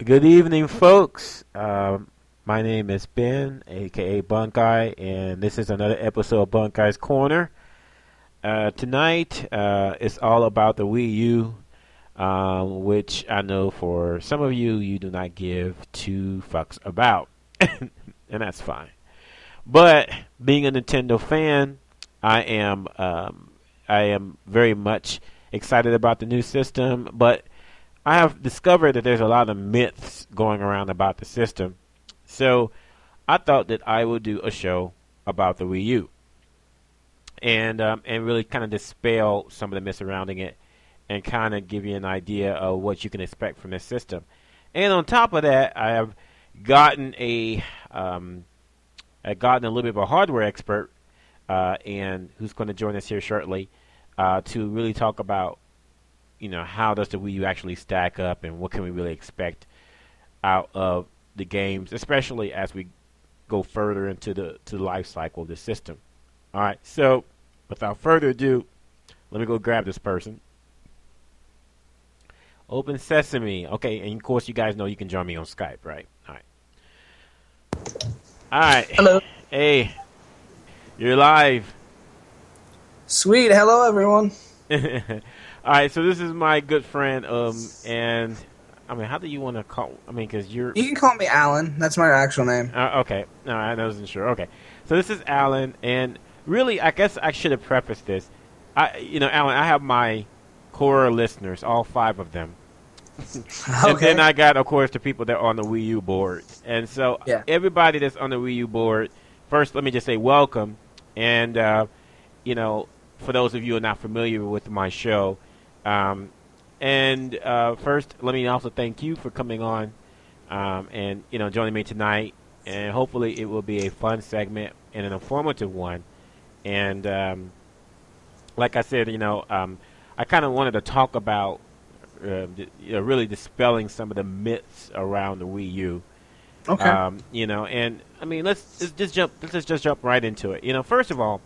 Good evening, folks. My name is Ben, aka Bunk Guy, and this is another episode of Bunk Guy's Corner. Tonight, it's all about the Wii U, which I know for some of you, you do not give two fucks about, and that's fine. But being a Nintendo fan, I am very much excited about the new system, but I have discovered that there's a lot of myths going around about the system. So I thought that I would do a show about the Wii U and really kind of dispel some of the myths surrounding it and kind of give you an idea of what you can expect from this system. And on top of that, I have gotten a little bit of a hardware expert and who's going to join us here shortly to really talk about, how does the Wii U actually stack up and what can we really expect out of the games, especially as we go further into the life cycle of the system. All right, so without further ado, let me go grab this person. Open Sesame. Okay, and of course you guys know you can join me on Skype, right? All right. Hello. Hey, you're live. Sweet. Hello, everyone. All right, so this is my good friend, and I mean, how do you want to call? I mean, because You can call me Alan. That's my actual name. Okay. No, I wasn't sure. Okay, so this is Alan, and really, I guess I should have prefaced this. Alan, I have my core listeners, all 5 of them, and then I got, of course, the people that are on the Wii U board, and so everybody that's on the Wii U board. First, let me just say welcome, and for those of you who are not familiar with my show. First, let me also thank you for coming on and joining me tonight. And hopefully, it will be a fun segment and an informative one. And like I said, I kind of wanted to talk about really dispelling some of the myths around the Wii U. Okay. And I mean, let's just jump right into it. First of all,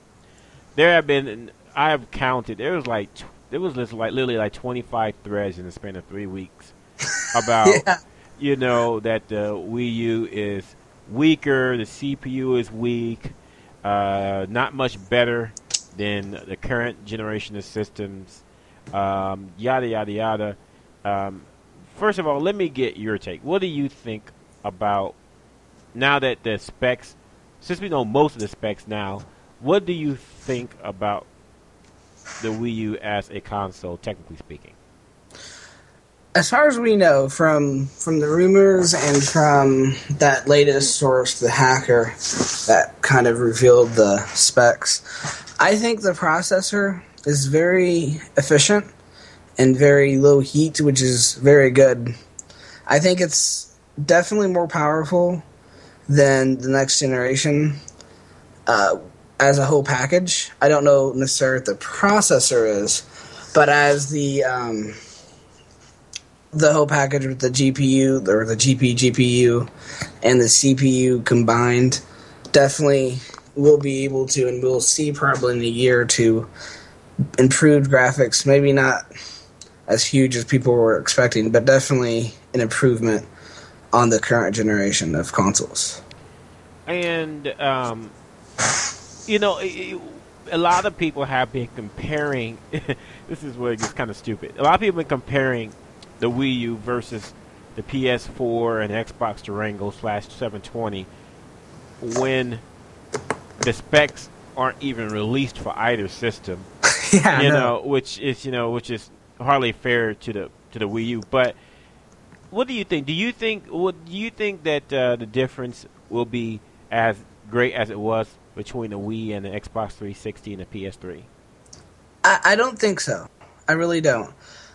I have counted. There was literally like 25 threads in the span of 3 weeks about that the Wii U is weaker, the CPU is weak, not much better than the current generation of systems, yada yada yada. First of all, let me get your take. What do you think about now that the specs? Since we know most of the specs now, what do you think about the Wii U as a console, technically speaking? As far as we know, from the rumors and from that latest source, the hacker, that kind of revealed the specs, I think the processor is very efficient and very low heat, which is very good. I think it's definitely more powerful than the next generation. As a whole package, I don't know necessarily what the processor is, but as the whole package with the GPU or the GPU and the CPU combined, definitely we'll be able to, and we'll see probably in a year or two, improved graphics. Maybe not as huge as people were expecting, but definitely an improvement on the current generation of consoles. And a lot of people have been comparing. This is where it gets kind of stupid. A lot of people have been comparing the Wii U versus the PS4 and Xbox Durango /720 when the specs aren't even released for either system. Which is hardly fair to the Wii U. But what do you think? Do you think that the difference will be as great as it was between the Wii and the Xbox 360 and the PS3? I don't think so. I really don't.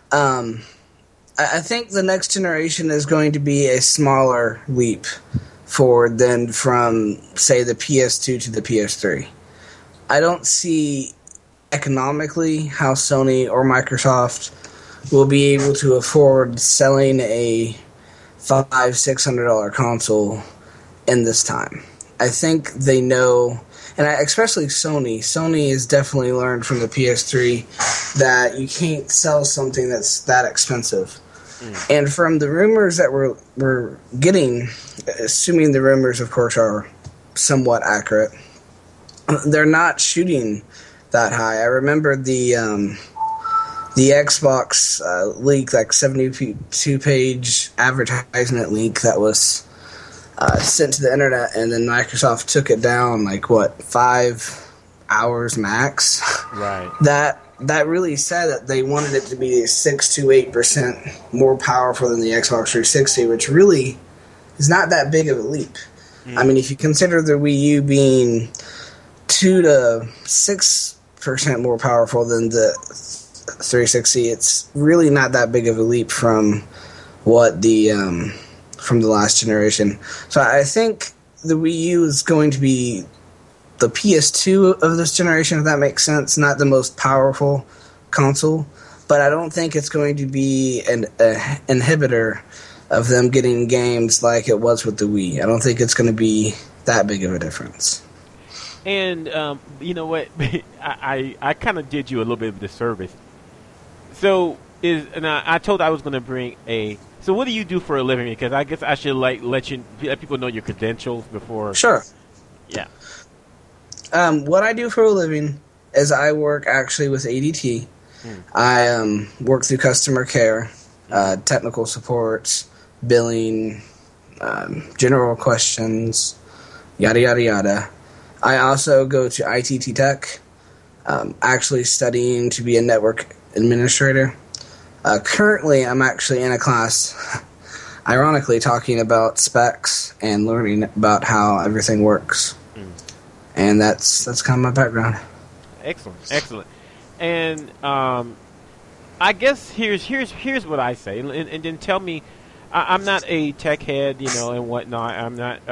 I think the next generation is going to be a smaller leap forward than from, say, the PS2 to the PS3. I don't see economically how Sony or Microsoft will be able to afford selling a $500-$600 console in this time. I think they know, and especially Sony. Sony has definitely learned from the PS3 that you can't sell something that's that expensive And from the rumors that we're getting, assuming the rumors, of course, are somewhat accurate, they're not shooting that high. I remember the Xbox leak, like 72-page advertisement leak that was sent to the internet, and then Microsoft took it down, 5 hours max. Right. That really said that they wanted it to be 6 to 8% more powerful than the Xbox 360, which really is not that big of a leap. I mean, if you consider the Wii U being 2 to 6% more powerful than the 360, it's really not that big of a leap from what from the last generation. So I think the Wii U is going to be the PS2 of this generation, if that makes sense. Not the most powerful console, but I don't think it's going to be an inhibitor of them getting games like it was with the Wii. I don't think it's going to be that big of a difference. And you know what? I kind of did you a little bit of a disservice. So I told I was going to bring a. So what do you do for a living? Because I guess I should let people know your credentials before. Sure. Yeah. What I do for a living is I work actually with ADT. I work through customer care, technical support, billing, general questions, yada yada yada. I also go to ITT Tech, actually studying to be a network administrator. Currently, I'm actually in a class, ironically, talking about specs and learning about how everything works. And that's kind of my background. Excellent. And I guess here's what I say, and then tell me. I'm not a tech head, and whatnot. I'm not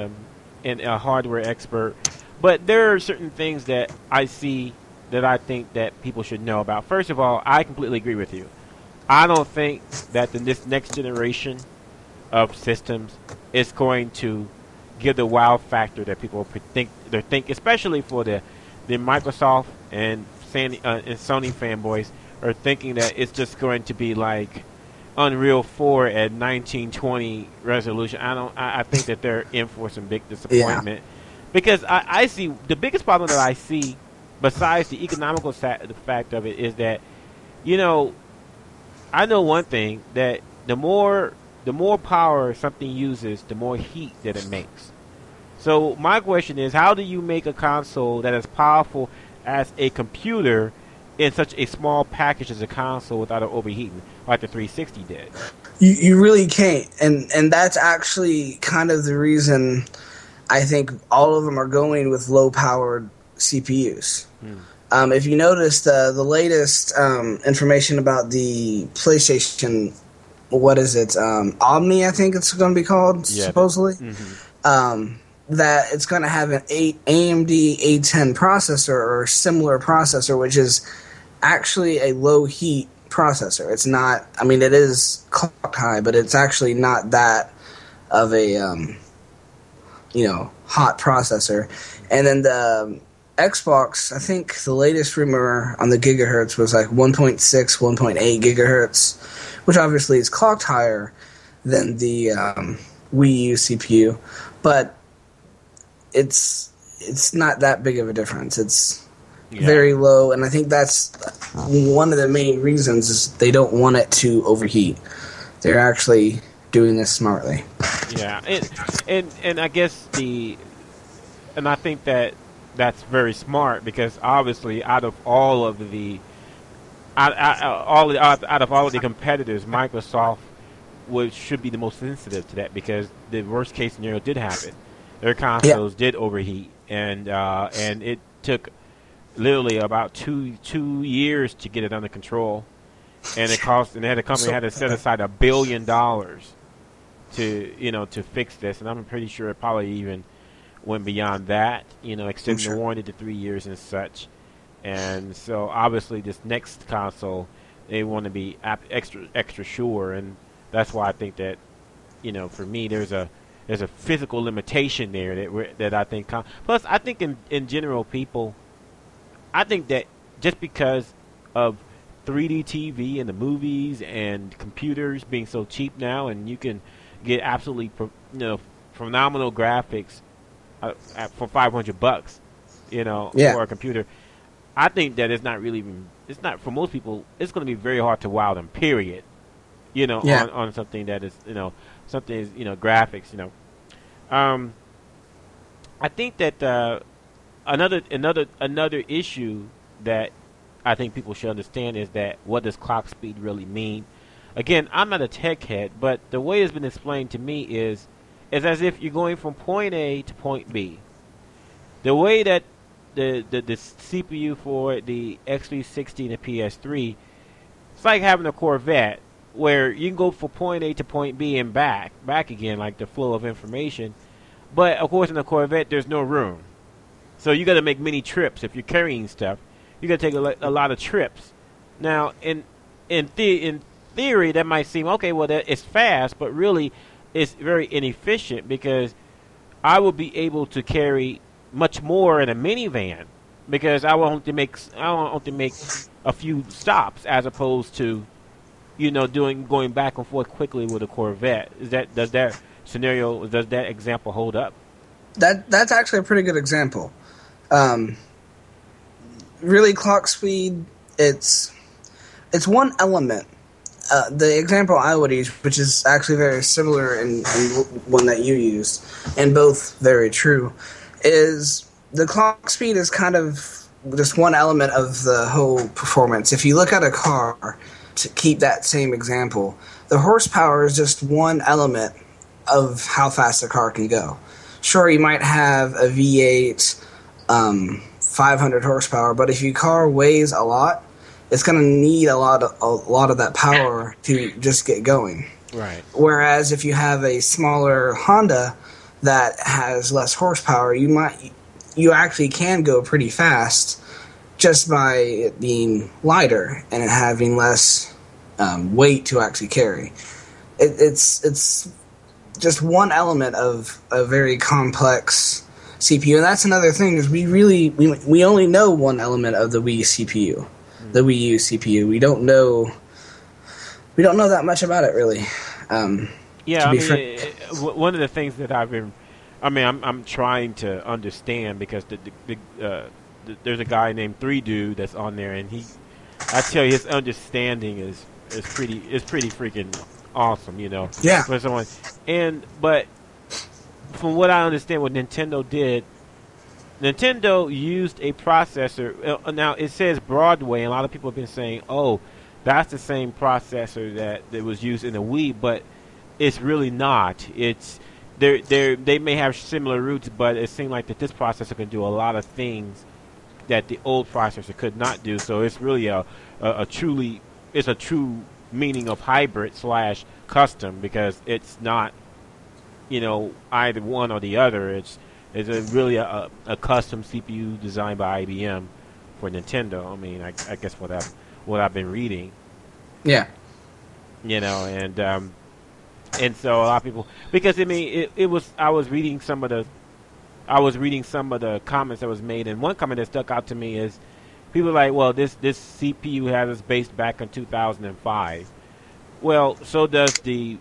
a hardware expert, but there are certain things that I see that I think that people should know about. First of all, I completely agree with you. I don't think that this next generation of systems is going to give the wow factor that people think, especially for the Microsoft and Sony fanboys are thinking that it's just going to be like Unreal 4 at 1920 resolution. I think that they're in for some big disappointment because I see the biggest problem that I see, besides the economical the fact of it, is that I know one thing, that the more power something uses, the more heat that it makes. So my question is, how do you make a console that is powerful as a computer in such a small package as a console without it overheating, like the 360 did? You really can't, and that's actually kind of the reason I think all of them are going with low-powered CPUs. If you notice the latest information about the PlayStation, what is it? Omni, I think it's going to be called, supposedly. That it's going to have an AMD A10 processor or similar processor, which is actually a low heat processor. It's not. I mean, it is clock high, but it's actually not that of a hot processor. And then the Xbox, I think the latest rumor on the gigahertz was like 1.6, 1.8 gigahertz, which obviously is clocked higher than the Wii U CPU, but it's not that big of a difference. It's very low, and I think that's one of the main reasons is they don't want it to overheat. They're actually doing this smartly. Yeah, and I guess and I think that's very smart, because obviously out of all of the competitors, Microsoft should be the most sensitive to that, because the worst case scenario did happen. Their consoles did overheat, and it took literally about two years to get it under control, and the company had to set aside $1 billion to fix this, and I'm pretty sure it probably even went beyond that, extending the warranty to 3 years and such. And so obviously this next console, they want to be extra sure, and that's why I think that for me there's a physical limitation there that I think. Plus, I think in general, people, I think that just because of 3D TV and the movies and computers being so cheap now, and you can get absolutely phenomenal graphics for $500, for a computer. I think that it's not really even. It's not for most people. It's going to be very hard to wow them. Period. On something that is something is graphics. I think that another issue that I think people should understand is that what does clock speed really mean? Again, I'm not a tech head, but the way it's been explained to me is as if you're going from point A to point B. The way that the CPU for the X360 and the PS3, it's like having a Corvette where you can go from point A to point B and back again, like the flow of information. But of course, in a Corvette, there's no room, so you got to make many trips. If you're carrying stuff, you got to take a lot of trips. Now, in theory, that might seem okay. Well, that it's fast, but really, it's very inefficient because I will be able to carry much more in a minivan because I want to make a few stops as opposed to going back and forth quickly with a Corvette. Does that example hold up? That's actually a pretty good example. Really, clock speed, it's one element. The example I would use, which is actually very similar in one that you used, and both very true, is the clock speed is kind of just one element of the whole performance. If you look at a car, to keep that same example, the horsepower is just one element of how fast a car can go. Sure, you might have a V8, 500 horsepower, but if your car weighs a lot, it's going to need a lot of that power to just get going. Right. Whereas if you have a smaller Honda that has less horsepower, you actually can go pretty fast just by it being lighter and it having less weight to actually carry. It's just one element of a very complex CPU, and that's another thing is we only know one element of the Wii CPU, the Wii U CPU. We don't know that much about it really. One of the things that I'm trying to understand because there's a guy named 3Dude that's on there, and I tell you, his understanding is pretty freaking awesome, Yeah. For someone, but from what I understand, what Nintendo did, Nintendo used a processor. Now it says Broadway, and a lot of people have been saying, "Oh, that's the same processor that was used in the Wii," but it's really not. It's they may have similar roots, but it seemed like that this processor can do a lot of things that the old processor could not do. So it's really a true meaning of hybrid / custom because it's not either one or the other. It's really a custom CPU designed by IBM for Nintendo. I mean, I guess what I've been reading. Yeah. And so a lot of people, because I was reading some of the comments that was made, and one comment that stuck out to me is people are like, well, this CPU has its base back in 2005. Well, so does the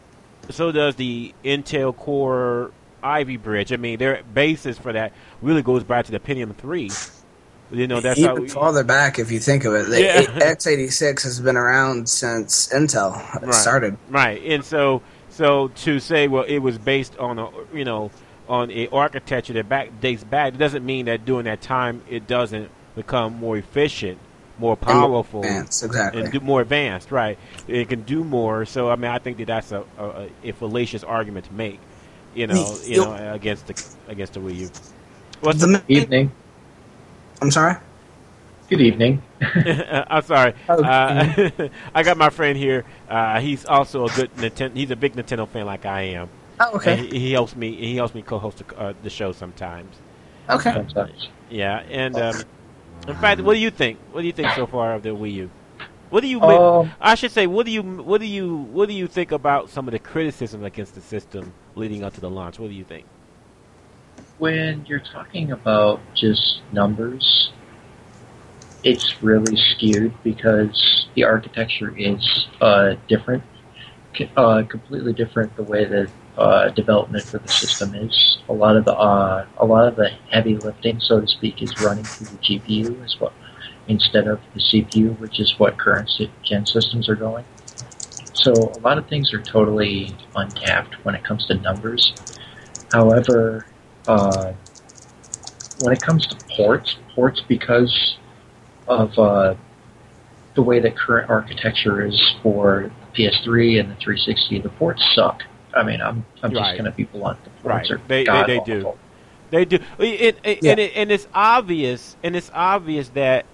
Intel Core Ivy Bridge. I mean, their basis for that really goes back to the Pentium 3. That's even farther back if you think of it. The x86 has been around since Intel started. Right, and so to say, well, it was based on a architecture that dates back, it doesn't mean that during that time it doesn't become more efficient, more powerful, more advanced, exactly, and more advanced. Right, it can do more. So I think that's a fallacious argument to make. Against the Wii U. Good evening. I'm sorry? Good evening. I'm sorry. I got my friend here. He's also he's a big Nintendo fan like I am. Oh, okay. And he helps me co-host the show sometimes. Okay. Yeah, and in fact, what do you think? What do you think so far of the Wii U? What do you? I should say, what do you think about some of the criticism against the system leading up to the launch? What do you think? When you're talking about just numbers, it's really skewed because the architecture is different, completely different. The way that development for the system is. A lot of the heavy lifting, so to speak, is running through the GPU as well, instead of the CPU, which is what current gen systems are going. So a lot of things are totally untapped when it comes to numbers. However, when it comes to ports because of the way that current architecture is for the PS3 and the 360, the ports suck. I mean, I'm just going to be blunt. The ports are they do. They do. And it's obvious. And it's obvious that.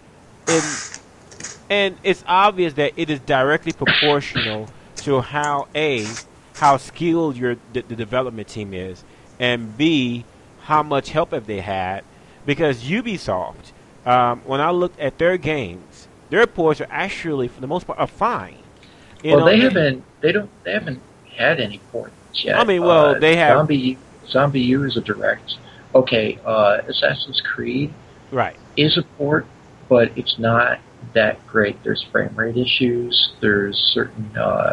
And it's obvious that it is directly proportional to how skilled the development team is, and B, how much help have they had. Because Ubisoft, when I looked at their games, their ports are actually, for the most part, are fine. They haven't had any ports yet. I mean, well, they have Zombie U is a direct. Okay, Assassin's Creed is a port, but it's not that great. There's frame rate issues. There's certain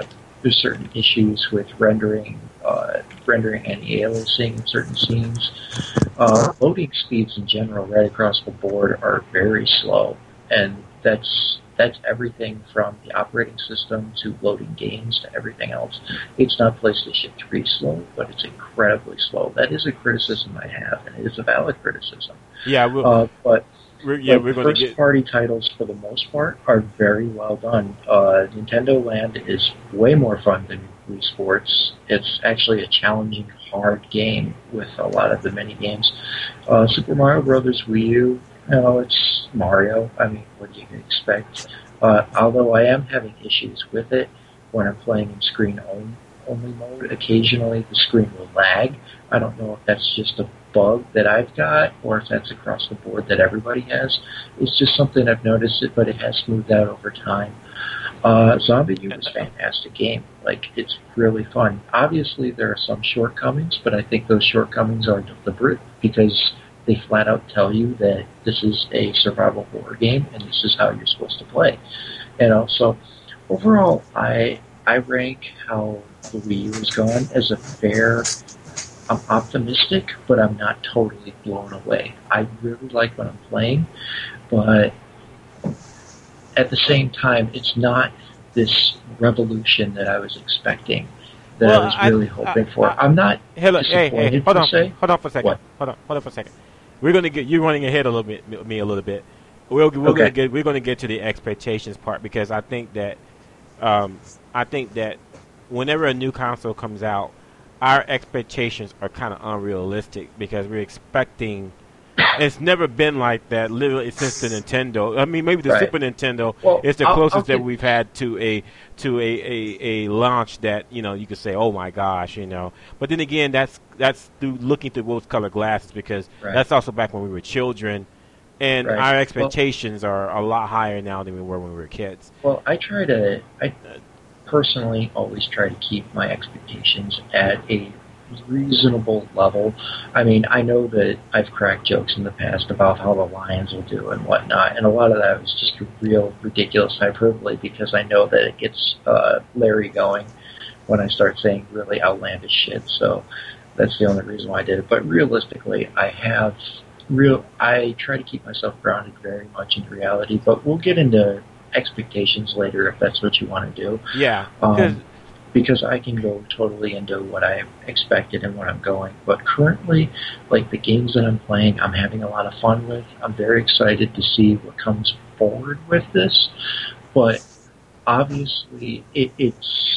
issues with rendering and aliasing in certain scenes. Loading speeds in general, right across the board, are very slow, and that's everything from the operating system to loading games to everything else. It's not PlayStation 3 slow, but it's incredibly slow. That is a criticism I have, and it is a valid criticism. Yeah, but we're going to get first-party titles, for the most part, are very well done. Nintendo Land is way more fun than Wii Sports. It's actually a challenging, hard game with a lot of the mini games. Super Mario Brothers Wii U, it's Mario. I mean, what do you expect? Although I am having issues with it when I'm playing in screen-only mode. Occasionally, the screen will lag. I don't know if that's just a bug that I've got, or if that's across the board that everybody has. It's just something I've noticed, but it has smoothed out over time. Zombie U is a fantastic game. It's really fun. Obviously, there are some shortcomings, but I think those shortcomings are deliberate because they flat out tell you that this is a survival horror game and this is how you're supposed to play. So overall, I rank how the Wii U is gone as a fair. I'm optimistic, but I'm not totally blown away. I really like what I'm playing, but at the same time, it's not this revolution that I was expecting, that I was really hoping for. I'm not disappointed. Hold on for a second. Hold on for a second. We're going to get you running ahead a little bit. We're going to get to the expectations part, because I think that whenever a new console comes out, our expectations are kind of unrealistic, because we're expecting. It's never been like that literally since the Nintendo. I mean, maybe the Super Nintendo is the closest that we've had to a launch that you could say, oh my gosh, But then again, that's through looking through rose-colored glasses, because that's also back when we were children, and our expectations are a lot higher now than we were when we were kids. Well, I personally always try to keep my expectations at a reasonable level. I mean, I know that I've cracked jokes in the past about how the Lions will do and whatnot, and a lot of that was just real ridiculous hyperbole, because I know that it gets Larry going when I start saying really outlandish shit, so that's the only reason why I did it. But realistically, I try to keep myself grounded very much in reality, but we'll get into expectations later if that's what you want to do. Yeah. Because I can go totally into what I expected and what I'm going. But currently, the games that I'm playing, I'm having a lot of fun with. I'm very excited to see what comes forward with this. But obviously, it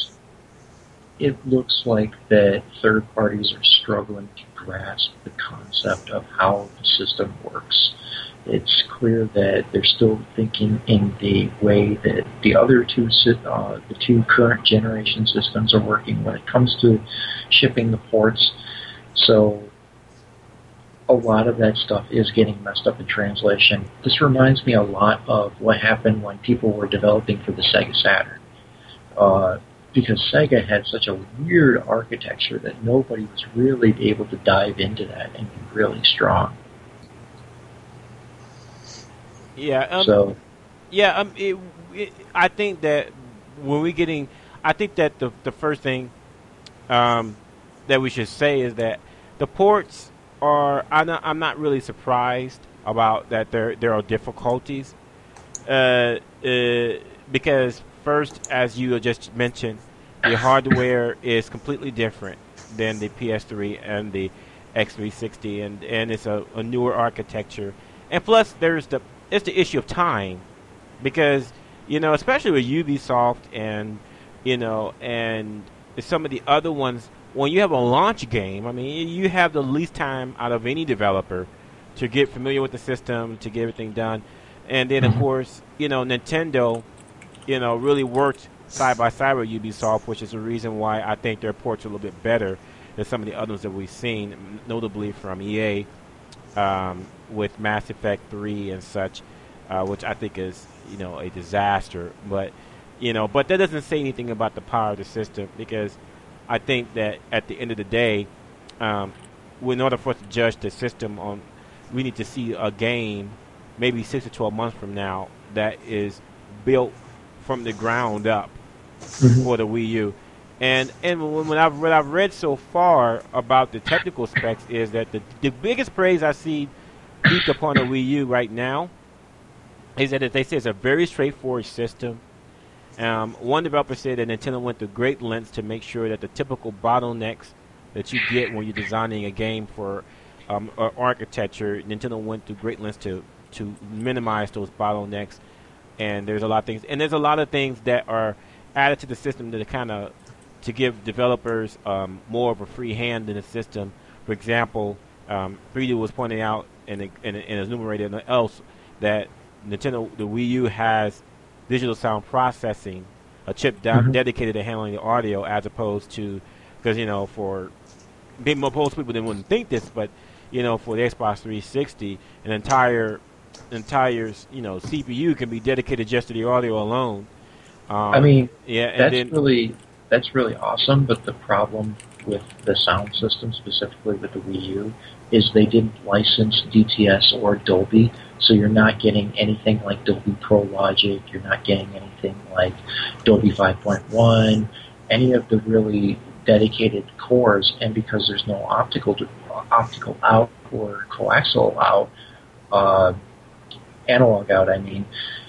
looks like that third parties are struggling to grasp the concept of how the system works. It's clear that they're still thinking in the way that the other the two current generation systems are working when it comes to shipping the ports. So a lot of that stuff is getting messed up in translation. This reminds me a lot of what happened when people were developing for the Sega Saturn. Because Sega had such a weird architecture that nobody was really able to dive into that and be really strong. Yeah. So Yeah. I think that when we getting, I think that the first thing um, that we should say is that the ports are. I'm not really surprised about that. There are difficulties. Uh, uh, because first, as you just mentioned, the hardware is completely different than the PS3 and the X360, and it's a newer architecture. And plus, it's the issue of time because especially with Ubisoft and and some of the other ones, when you have a launch game, I mean, you have the least time out of any developer to get familiar with the system, to get everything done. And then, of course, Nintendo, really worked side by side with Ubisoft, which is the reason why I think their ports are a little bit better than some of the others that we've seen, notably from EA with Mass Effect 3 and such, which I think is, a disaster. But that doesn't say anything about the power of the system because I think that at the end of the day, in order for us to judge the system we need to see a game maybe 6 to 12 months from now that is built from the ground up for the Wii U. And what I've read so far about the technical specs is that the biggest praise I see heaped upon the Wii U right now is that they say it's a very straightforward system. One developer said that Nintendo went to great lengths to make sure that the typical bottlenecks that you get when you're designing a game for architecture, Nintendo went to great lengths to minimize those bottlenecks. And there's a lot of things that are added to the system that kind of to give developers more of a free hand in the system. For example, 3D was pointing out and enumerated else that Nintendo, the Wii U has digital sound processing, a chip dedicated to handling the audio, as opposed to because for most people they wouldn't think this, but for the Xbox 360, an entire CPU can be dedicated just to the audio alone. I mean, yeah, that's really awesome. But the problem with the sound system, specifically with the Wii U, is they didn't license DTS or Dolby, so you're not getting anything like Dolby Pro Logic. You're not getting anything like Dolby 5.1, any of the really dedicated cores. And because there's no optical out or coaxial out, analog out, I mean,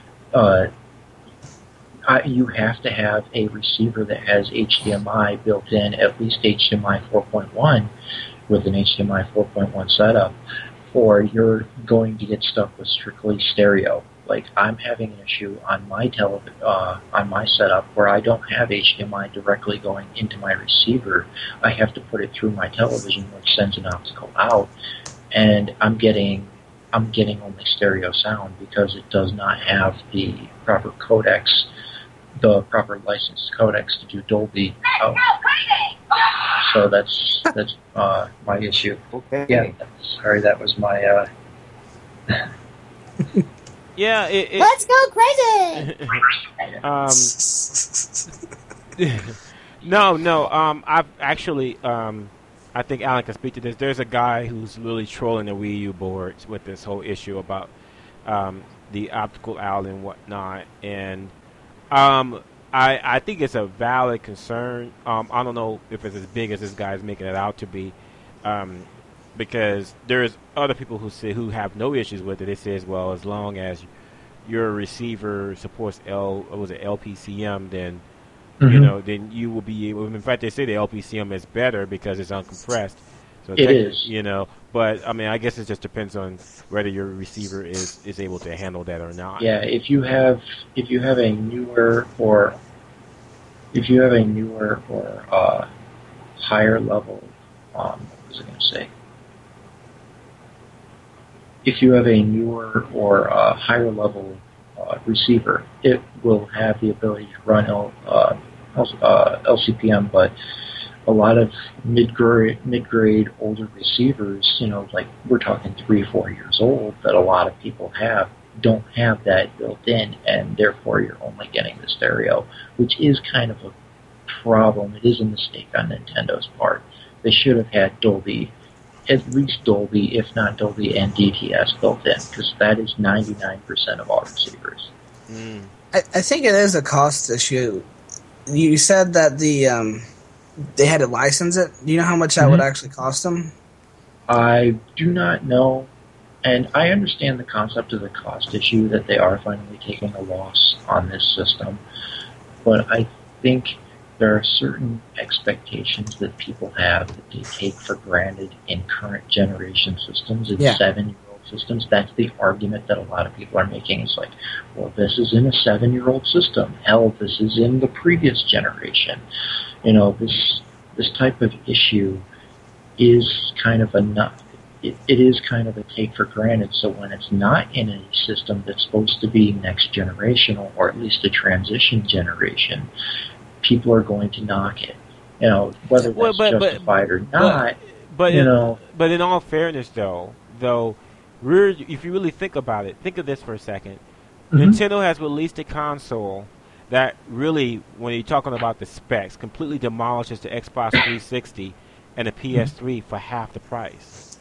you have to have a receiver that has HDMI built in, at least HDMI 4.1 with an HDMI 4.1 setup, or you're going to get stuck with strictly stereo. Like, I'm having an issue on my on my setup where I don't have HDMI directly going into my receiver. I have to put it through my television, which sends an optical out, and I'm getting only stereo sound because it does not have the proper codecs, the proper licensed codecs to do Dolby out. So that's my issue. Okay. Yeah, sorry, that was my. Yeah. Let's go crazy. No. I've actually. I think Alan can speak to this. There's a guy who's really trolling the Wii U boards with this whole issue about the optical out and whatnot, and I think it's a valid concern. I don't know if it's as big as this guy's making it out to be, because there's other people who have no issues with it. It says, well, as long as your receiver supports LPCM, then then you will be able. In fact, they say the LPCM is better because it's uncompressed. So it is. But I mean, I guess it just depends on whether your receiver is able to handle that or not. Yeah, if you have a newer or higher level, what was I going to say? If you have a newer or higher level receiver, it will have the ability to run LCPM, but a lot of mid-grade older receivers, like we're talking 3 or 4 years old, that a lot of people don't have that built in, and therefore you're only getting the stereo, which is kind of a problem. It is a mistake on Nintendo's part. They should have had Dolby at least Dolby, if not Dolby and DTS built in, because that is 99% of all receivers. I think it is a cost issue. You said that they had to license it. Do you know how much that would actually cost them? I do not know, and I understand the concept of the cost issue, that they are finally taking a loss on this system, but I think there are certain expectations that people have that they take for granted in current generation systems, in 7-year-old systems. That's the argument that a lot of people are making. It's like, well, this is in a 7-year-old system. Hell, this is in the previous generation. This type of issue is kind of it is kind of a take for granted. So when it's not in a system that's supposed to be next generational, or at least a transition generation, people are going to knock it. Whether that's justified or not. But in all fairness, though, if you really think about it, think of this for a second. Nintendo has released a console that really, when you're talking about the specs, completely demolishes the Xbox 360 and the PS3 for half the price.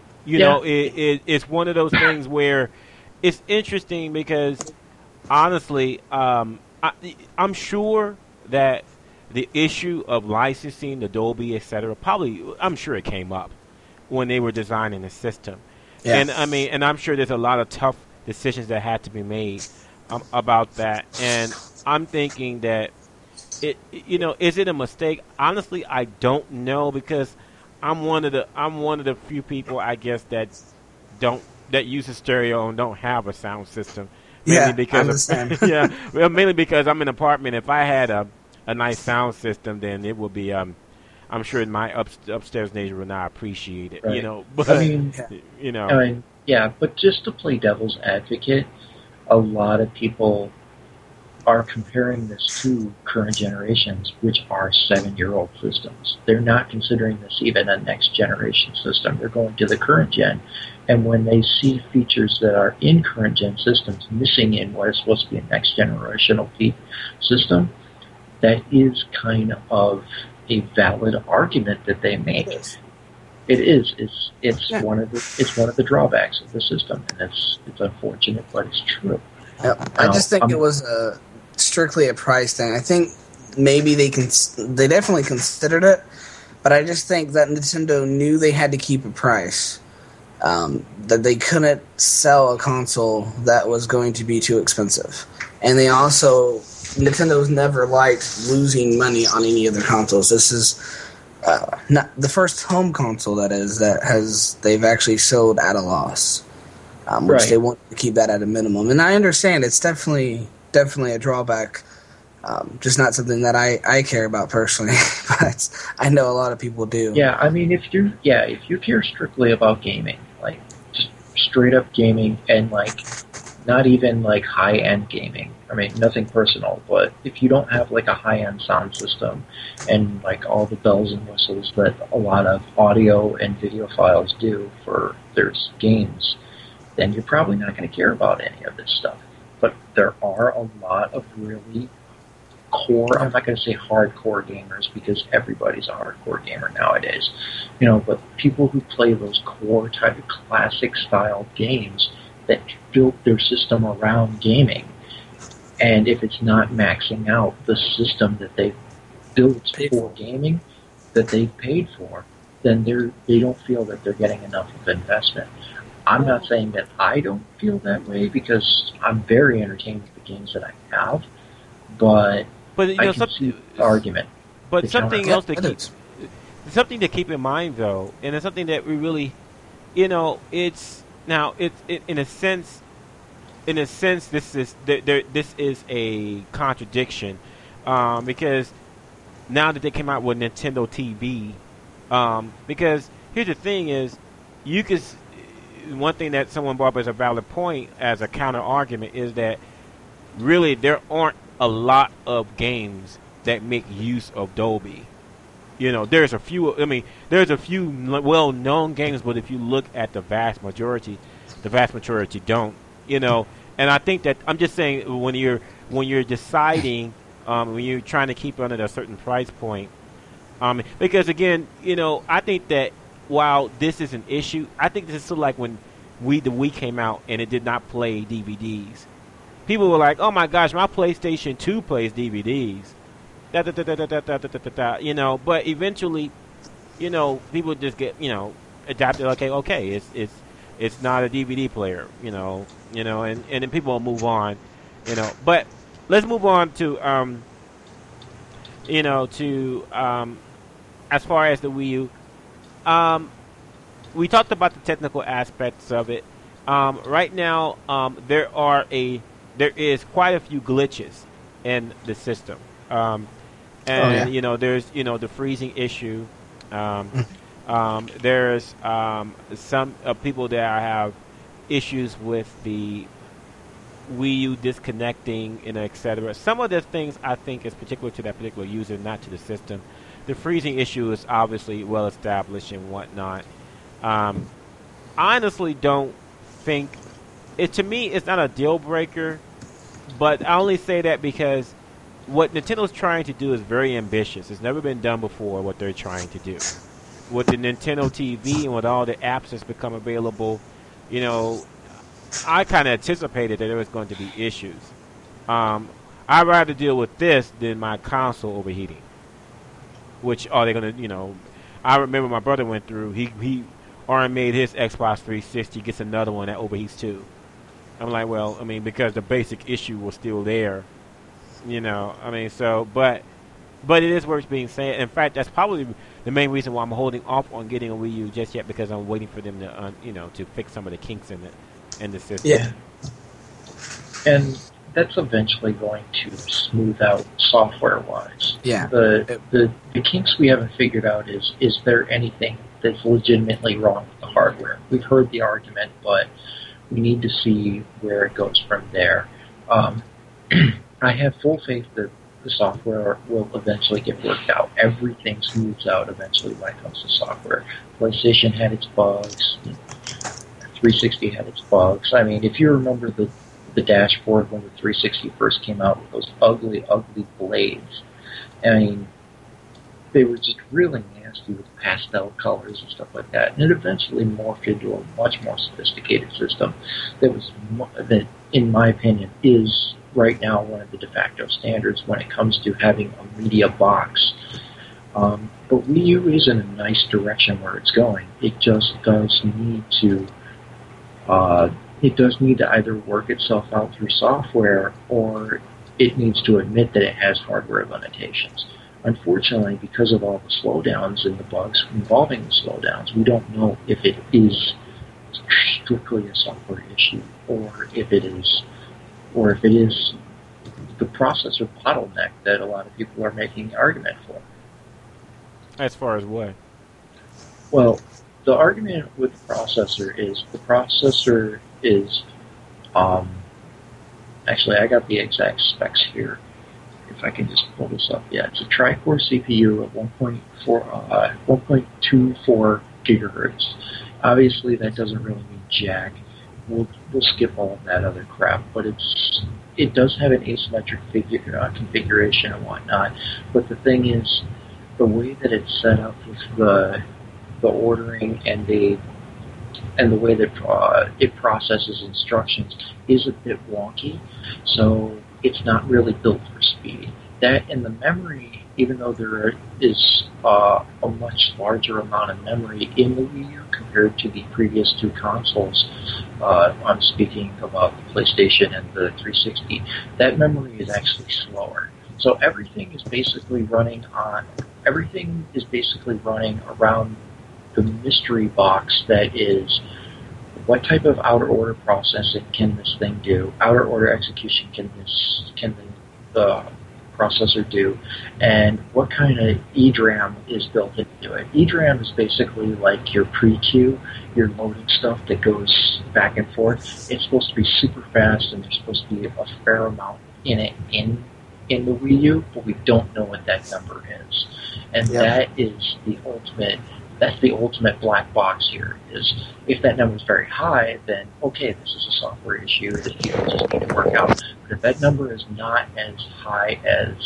It's one of those things where it's interesting because, honestly, I'm sure that the issue of licensing the Dolby, etc., I'm sure it came up when they were designing the system. Yeah. And I'm sure there's a lot of tough decisions that had to be made about that. And I'm thinking that is it a mistake? Honestly, I don't know, because I'm one of the few people, I guess, that use a stereo and don't have a sound system. Mainly because mainly because I'm in an apartment. If I had a nice sound system, then it would be I'm sure my upstairs neighbor would not appreciate it. Right. But just to play devil's advocate, a lot of people are comparing this to current generations, which are 7-year-old systems. They're not considering this even a next generation system. They're going to the current gen, and when they see features that are in current gen systems missing in what is supposed to be a next generational system, that is kind of a valid argument that they make. It is. It's one of the drawbacks of the system, and it's unfortunate, but it's true. I just think it was strictly a price thing. I think maybe they definitely considered it, but I just think that Nintendo knew they had to keep a price. That they couldn't sell a console that was going to be too expensive, and Nintendo's never liked losing money on any of their consoles. This is not the first home console they've actually sold at a loss, which they want to keep that at a minimum. And I understand it's definitely a drawback, just not something that I care about personally, but I know a lot of people do. Yeah, I mean, if you care strictly about gaming, like just straight up gaming, and like not even like high end gaming. I mean, nothing personal, but if you don't have like a high-end sound system and like all the bells and whistles that a lot of audio and video files do for their games, then you're probably not going to care about any of this stuff. But there are a lot of really core, I'm not going to say hardcore gamers, because everybody's a hardcore gamer nowadays, but people who play those core type of classic style games that built their system around gaming. And if it's not maxing out the system that they built for gaming, that they paid for, then they don't feel that they're getting enough of investment. I'm not saying that I don't feel that way, because I'm very entertained with the games that I have, but I can see the argument. But something to keep in mind, though, and it's something that we really, it's in a sense. In a sense, this is a contradiction, because now that they came out with Nintendo TV, because here's the thing is, one thing that someone brought up as a valid point as a counter argument is that really there aren't a lot of games that make use of Dolby. There's a few. There's a few well-known games, but if you look at the vast majority don't. And I think that I'm just saying when you're deciding, when you're trying to keep it under a certain price point, because again, I think that while this is an issue, I think this is sort of like when the Wii came out and it did not play DVDs. People were like, "Oh my gosh, my PlayStation 2 plays DVDs." You know, but eventually, you know, people just get, you know, adapted. Okay, it's not a DVD player, you know, and then people will move on, you know. But let's move on to as far as the Wii U. We talked about the technical aspects of it. Right now, there is quite a few glitches in the system, and you know, there's, you know, the freezing issue. There's some people that have issues with the Wii U disconnecting, and etc. Some of the things I think is particular to that particular user, not to the system. The freezing issue is obviously well established and whatnot. I honestly don't think it. To me, it's not a deal breaker, but I only say that because what Nintendo's trying to do is very ambitious. It's never been done before. What they're trying to do with the Nintendo TV and with all the apps that's become available, you know, I kind of anticipated that there was going to be issues. I'd rather deal with this than my console overheating. Which are they going to, you know? I remember my brother went through. He already made his Xbox 360, gets another one that overheats too. I'm like, well, I mean, because the basic issue was still there, you know. I mean, so, but it is worth being said. In fact, that's probably the main reason why I'm holding off on getting a Wii U just yet, because I'm waiting for them to, you know, to fix some of the kinks in the system. Yeah, and that's eventually going to smooth out software-wise. Yeah. The kinks we haven't figured out is there anything that's legitimately wrong with the hardware? We've heard the argument, but we need to see where it goes from there. I have full faith that the software will eventually get worked out. Everything smooths out eventually when it comes to software. PlayStation had its bugs. 360 had its bugs. I mean, if you remember the dashboard when the 360 first came out with those ugly, ugly blades, I mean, they were just really nasty with pastel colors and stuff like that. And it eventually morphed into a much more sophisticated system that, in my opinion, is right now one of the de facto standards when it comes to having a media box. But Wii U is in a nice direction where it's going. It just does need to either work itself out through software, or it needs to admit that it has hardware limitations. Unfortunately, because of all the slowdowns and the bugs involving the slowdowns, we don't know if it is strictly a software issue, or if it is the processor bottleneck that a lot of people are making an argument for. As far as what? Well, the argument with the processor is actually, I got the exact specs here. If I can just pull this up. Yeah, it's a tri-core CPU at 1.24 gigahertz. Obviously, that doesn't really mean jack. We'll skip all of that other crap, but it does have an asymmetric configuration and whatnot. But the thing is, the way that it's set up with the ordering and the way that it processes instructions is a bit wonky, so it's not really built for speed. That and the memory, even though there is a much larger amount of memory in the Wii U compared to the previous two consoles, I'm speaking about the PlayStation and the 360, that memory is actually slower. So everything is basically running around the mystery box that is, what type of outer order processing can this thing do? Outer order execution can the processor do? And what kind of EDRAM is built into it? EDRAM is basically like your pre-queue, your loading stuff that goes back and forth. It's supposed to be super fast, and there's supposed to be a fair amount in it in the Wii U, but we don't know what that number is. And that is the ultimate. That's the ultimate black box here, is if that number is very high, then okay, this is a software issue that people just need to work out. But if that number is not as high as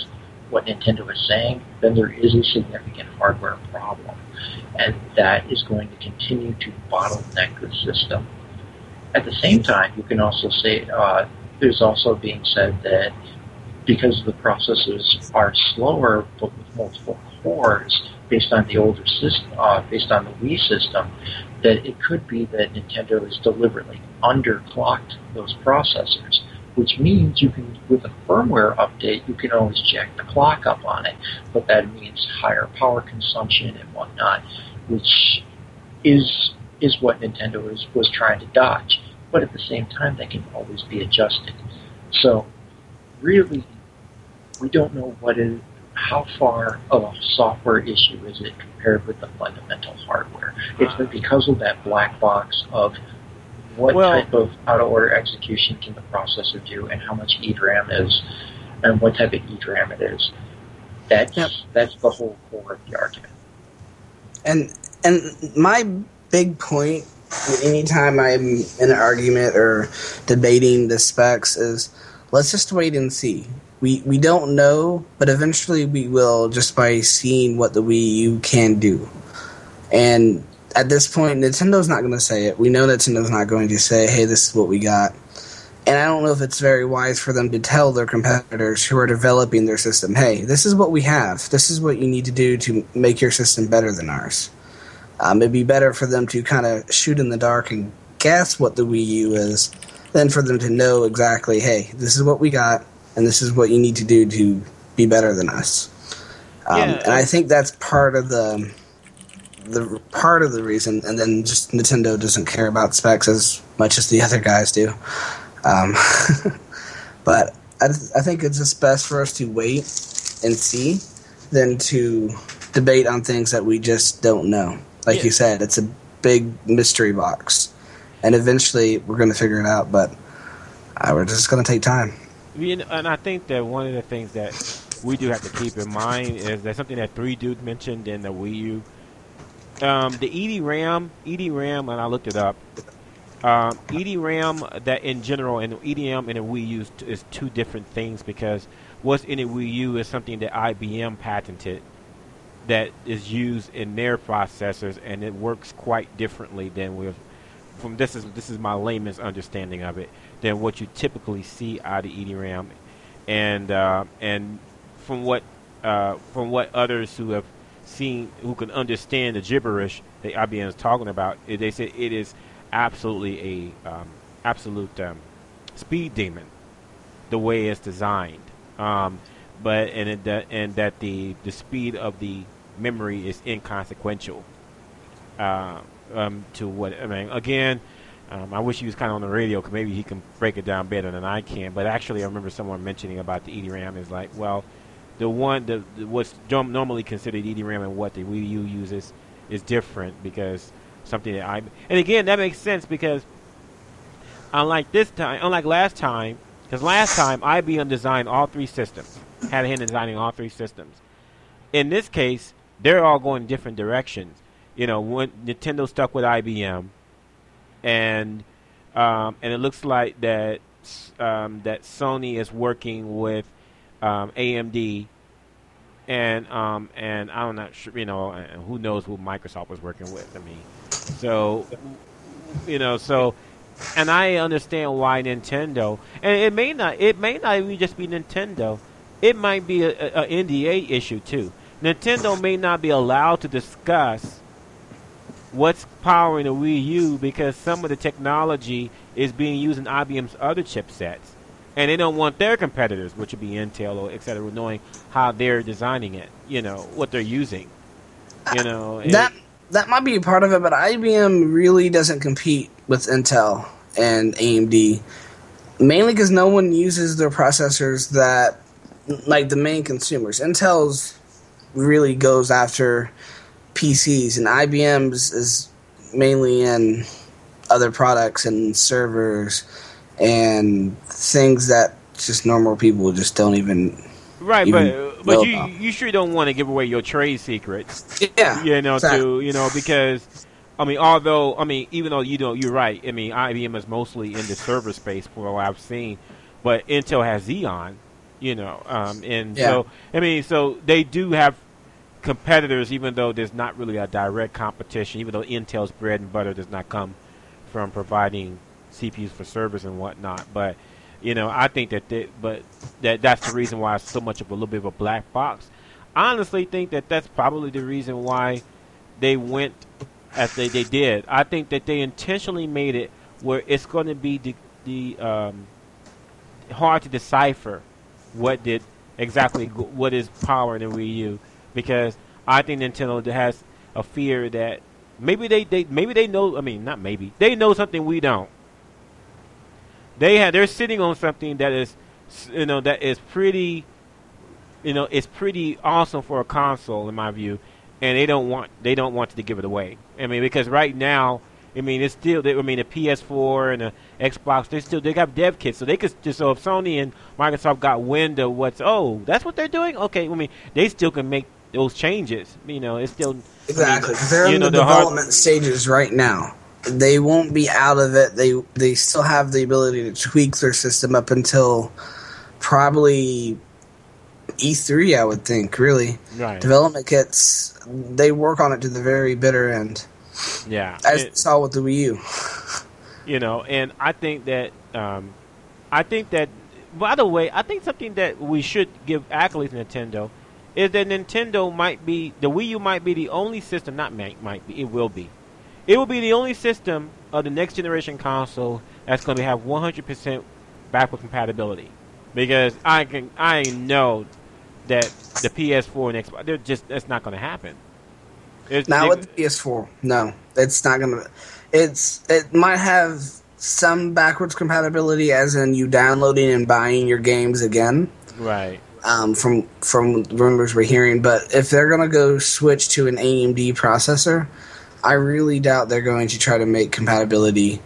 what Nintendo is saying, then there is a significant hardware problem. And that is going to continue to bottleneck the system. At the same time, you can also say, there's also being said that because the processors are slower, but with multiple cores, based on the older system, based on the Wii system, that it could be that Nintendo has deliberately underclocked those processors, which means you can, with a firmware update, you can always jack the clock up on it, but that means higher power consumption and whatnot, which is what Nintendo was trying to dodge. But at the same time, they can always be adjusted. So, really, we don't know how far of a software issue is it compared with the fundamental hardware. It's because of that black box of what type of out-of-order execution can the processor do, and how much EDRAM is, and what type of EDRAM it is. That's the whole core of the argument. And my big point, anytime I'm in an argument or debating the specs, is let's just wait and see. We don't know, but eventually we will, just by seeing what the Wii U can do. And at this point, Nintendo's not going to say it. We know Nintendo's not going to say, hey, this is what we got. And I don't know if it's very wise for them to tell their competitors who are developing their system, hey, this is what we have. This is what you need to do to make your system better than ours. It'd be better for them to kind of shoot in the dark and guess what the Wii U is than for them to know exactly, hey, this is what we got, and this is what you need to do to be better than us. And I think that's part of the reason, and then just Nintendo doesn't care about specs as much as the other guys do. But I think it's just best for us to wait and see than to debate on things that we just don't know. Like you said, it's a big mystery box. And eventually we're going to figure it out, but we're just going to take time. And I think that one of the things that we do have to keep in mind is that something that 3 Dude mentioned in the Wii U. The EDRAM, and I looked it up, EDRAM that in general and EDRAM and a Wii U is two different things, because what's in a Wii U is something that IBM patented that is used in their processors, and it works quite differently than this is my layman's understanding of it, than what you typically see out of EDRAM, and from what others who have seen, who can understand the gibberish that IBM is talking about, they say it is absolutely a absolute speed demon, the way it's designed. But that the speed of the memory is inconsequential to what I mean. Again, I wish he was kind of on the radio, because maybe he can break it down better than I can. But actually, I remember someone mentioning about the EDRAM is like, well, what's normally considered EDRAM and what the Wii U uses is different, because something that and again, that makes sense, because unlike last time, because last time IBM designed all 3 systems, had a hand in designing all 3 systems. In this case, they're all going different directions. When Nintendo stuck with IBM, and it looks like that Sony is working with AMD, and I'm not sure, and who knows who Microsoft was working with. I mean, so and I understand why Nintendo, and it may not even just be Nintendo. It might be a NDA issue too. Nintendo may not be allowed to discuss what's powering the Wii U, because some of the technology is being used in IBM's other chipsets, and they don't want their competitors, which would be Intel or et cetera, knowing how they're designing it, what they're using. That might be a part of it, but IBM really doesn't compete with Intel and AMD, mainly because no one uses their processors that, like the main consumers. Intel's really goes after PCs, and IBM's is mainly in other products and servers and things that just normal people just don't even but you sure don't want to give away your trade secrets, exactly. Because even though you're right, IBM is mostly in the server space for what I've seen, but Intel has Xeon, And Yeah. so I mean, so they do have competitors, even though there's not really a direct competition. Even though Intel's bread and butter does not come from providing CPUs for servers and whatnot, but I think that's the reason why it's so much of a little bit of a black box. I honestly think that that's probably the reason why they went as they did. I think that they intentionally made it where it's going to be the hard to decipher what is powering the Wii U, because I think Nintendo has a fear that maybe they know. I mean, not maybe they know something we don't. They're sitting on something that is pretty, it's pretty awesome for a console in my view, and they don't want to give it away. I mean, because right now, I mean, it's still, the PS4 and the Xbox, they got dev kits, so they could just, so if Sony and Microsoft got wind of that's what they're doing. Okay, I mean, they still can make those changes. It's still exactly. They're in the development stages right now. They won't be out of it. They still have the ability to tweak their system up until probably E3, I would think, really. Right. Development kits, they work on it to the very bitter end. Yeah. As we saw with the Wii U. And I think that, by the way, I think something that we should give accolades to Nintendo is that the Wii U might be the only system, it will be. It will be the only system of the next generation console that's going to have 100% backward compatibility, because I know that the PS4 and Xbox, that's not going to happen. Not with the PS4. No, it's not going to. It might have some backwards compatibility, as in you downloading and buying your games again. Right. From rumors we're hearing, but if they're going to go switch to an AMD processor, I really doubt they're going to try to make compatibility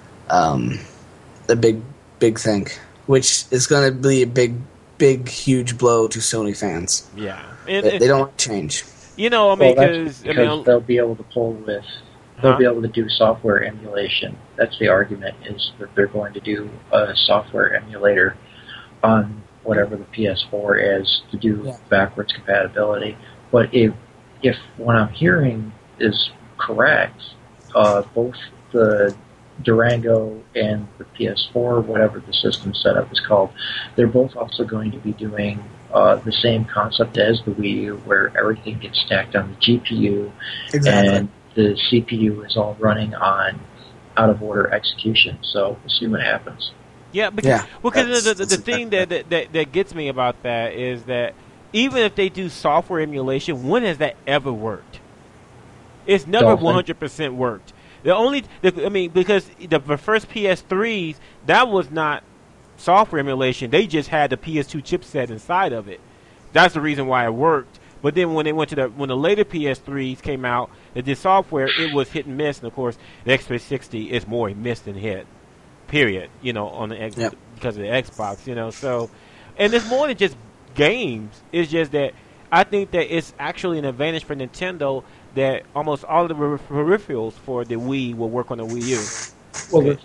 a big thing, which is going to be a big, huge blow to Sony fans. Yeah. They don't want to change. Because they'll be able to they'll be able to do software emulation. That's the argument, is that they're going to do a software emulator on whatever the PS4 is to do backwards compatibility. But if what I'm hearing is correct, both the Durango and the PS4, whatever the system setup is called, they're both also going to be doing the same concept as the Wii U, where everything gets stacked on the GPU, and the CPU is all running on out-of-order execution. So we'll see what happens. Yeah, because the thing that gets me about that is that even if they do software emulation, when has that ever worked? It's never 100% worked. Because the first PS3s, that was not software emulation. They just had the PS2 chipset inside of it. That's the reason why it worked. But then when they went to when the later PS3s came out, they did software, it was hit and miss. And of course, the X360 is more miss than hit. Period. On the because of the Xbox. So, and it's more than just games. It's just that I think that it's actually an advantage for Nintendo that almost all of the peripherals for the Wii will work on the Wii U. Well,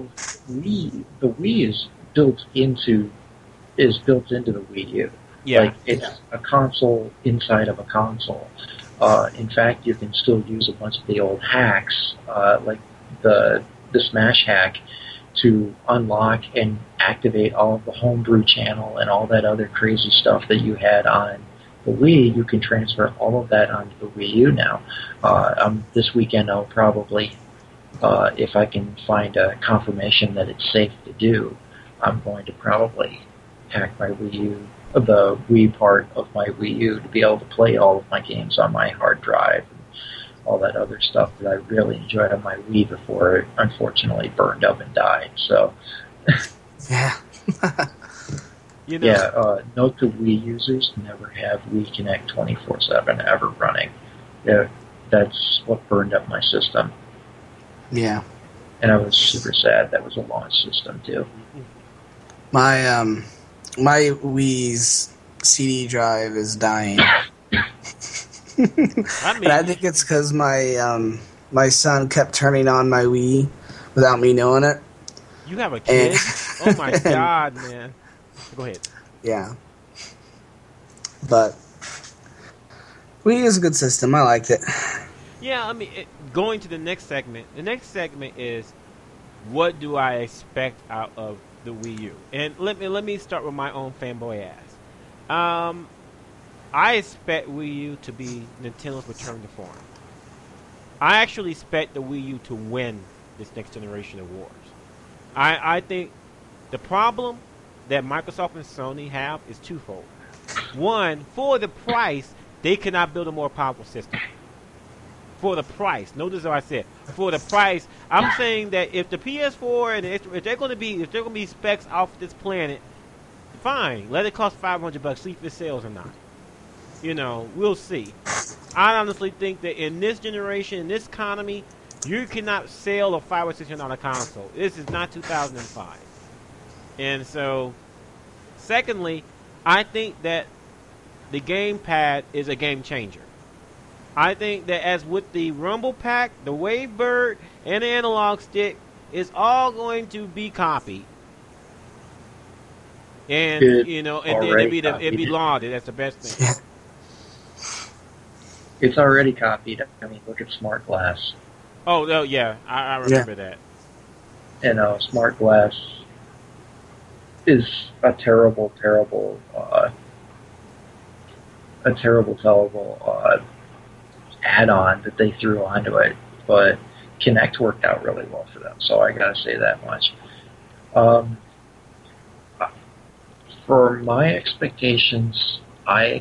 the Wii is built into the Wii U. Yeah. Like, it's a console inside of a console. In fact, you can still use a bunch of the old hacks, like the Smash hack, to unlock and activate all of the homebrew channel and all that other crazy stuff that you had on the Wii. You can transfer all of that onto the Wii U now. This weekend I'll probably, if I can find a confirmation that it's safe to do, I'm going to probably hack my Wii U, the Wii part of my Wii U, to be able to play all of my games on my hard drive and all that other stuff that I really enjoyed on my Wii before it unfortunately burned up and died. So, yeah. Note to Wii users, never have Wii Connect 24/7 ever running. Yeah, that's what burned up my system. Yeah. And I was super sad. That was a launch system too. My Wii's CD drive is dying. And I think it's because my son kept turning on my Wii without me knowing it. You have a kid? Oh my god, man! Go ahead. Yeah. But Wii U is a good system. I liked it. Yeah, I mean, going to the next segment. The next segment is, what do I expect out of the Wii U? And let me start with my own fanboy ass. I expect Wii U to be Nintendo's return to form. I actually expect the Wii U to win this next generation of wars. I think the problem that Microsoft and Sony have is twofold. One, for the price, they cannot build a more powerful system. For the price, notice what I said. For the price, I'm saying that if the PS4 and if they're going to be specs off this planet, fine, let it cost $500. See if it sells or not. You know, we'll see. I honestly think that in this generation, in this economy, you cannot sell a $500 or $600 console. This is not 2005. And so, secondly, I think that the gamepad is a game changer. I think that as with the Rumble Pack, the Wavebird, and the Analog Stick, it's all going to be copied. And, you know, and then it'd be lauded. That's the best thing. It's already copied. I mean, look at Smart Glass. Oh yeah, I remember that. You know, Smart Glass is a terrible add-on that they threw onto it, but Kinect worked out really well for them, so I gotta say that much. For my expectations, I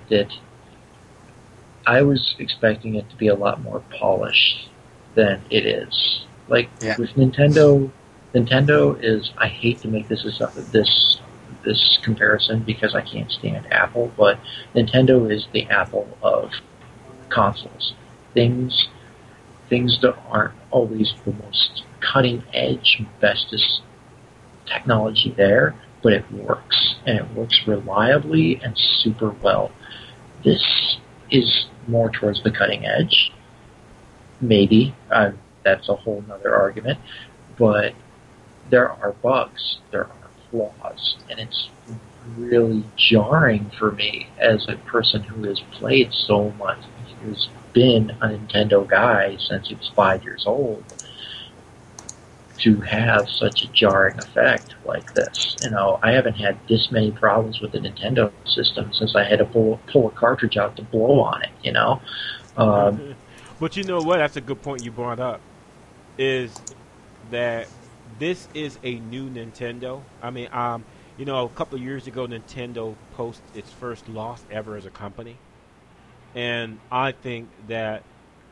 was expecting it to be a lot more polished than it is. Like, with Nintendo is, I hate to make this comparison because I can't stand Apple, but Nintendo is the Apple of consoles. Things that aren't always the most cutting edge, bestest technology there, but it works, and it works reliably and super well. This is more towards the cutting edge. Maybe. That's a whole nother argument. But there are bugs, there are flaws, and it's really jarring for me as a person who has played so much, who's been a Nintendo guy since he was 5 years old, to have such a jarring effect like this. You know, I haven't had this many problems with the Nintendo system since I had to pull a cartridge out to blow on it, you know? But you know what? That's a good point you brought up, is that this is a new Nintendo. I mean, you know, a couple of years ago, Nintendo posted its first loss ever as a company. And I think that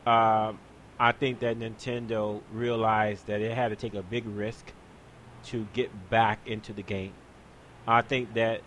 Nintendo realized that it had to take a big risk to get back into the game. I think that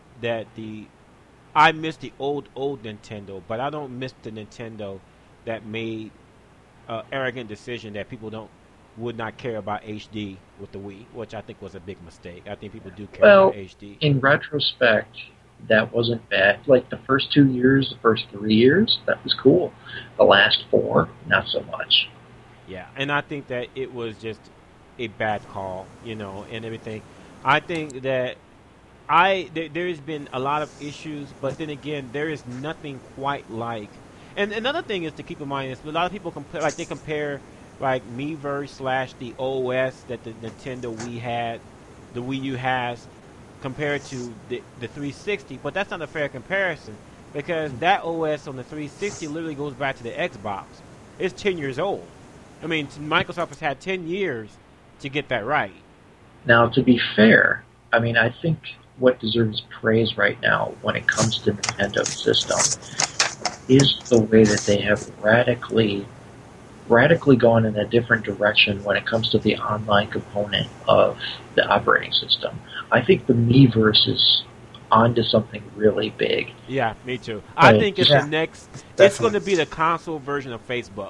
I miss the old Nintendo, but I don't miss the Nintendo that made an arrogant decision that people would not care about HD with the Wii, which I think was a big mistake. I think people do care about HD. In retrospect, that wasn't bad. Like the first 2 years, the first 3 years, that was cool. The last 4, not so much. Yeah, and I think that it was just a bad call, you know, and everything. I think that there has been a lot of issues, but then again, there is nothing quite like. And another thing is to keep in mind is a lot of people compare like Miiverse / the OS that the Nintendo the Wii U has, compared to the 360, but that's not a fair comparison because that OS on the 360 literally goes back to the Xbox. It's 10 years old. I mean, Microsoft has had 10 years to get that right. Now, to be fair, I mean, I think what deserves praise right now when it comes to Nintendo's system is the way that they have radically gone in a different direction when it comes to the online component of the operating system. I think the Miiverse is onto something really big. Yeah, me too. I think it's the next. Definitely. It's going to be the console version of Facebook.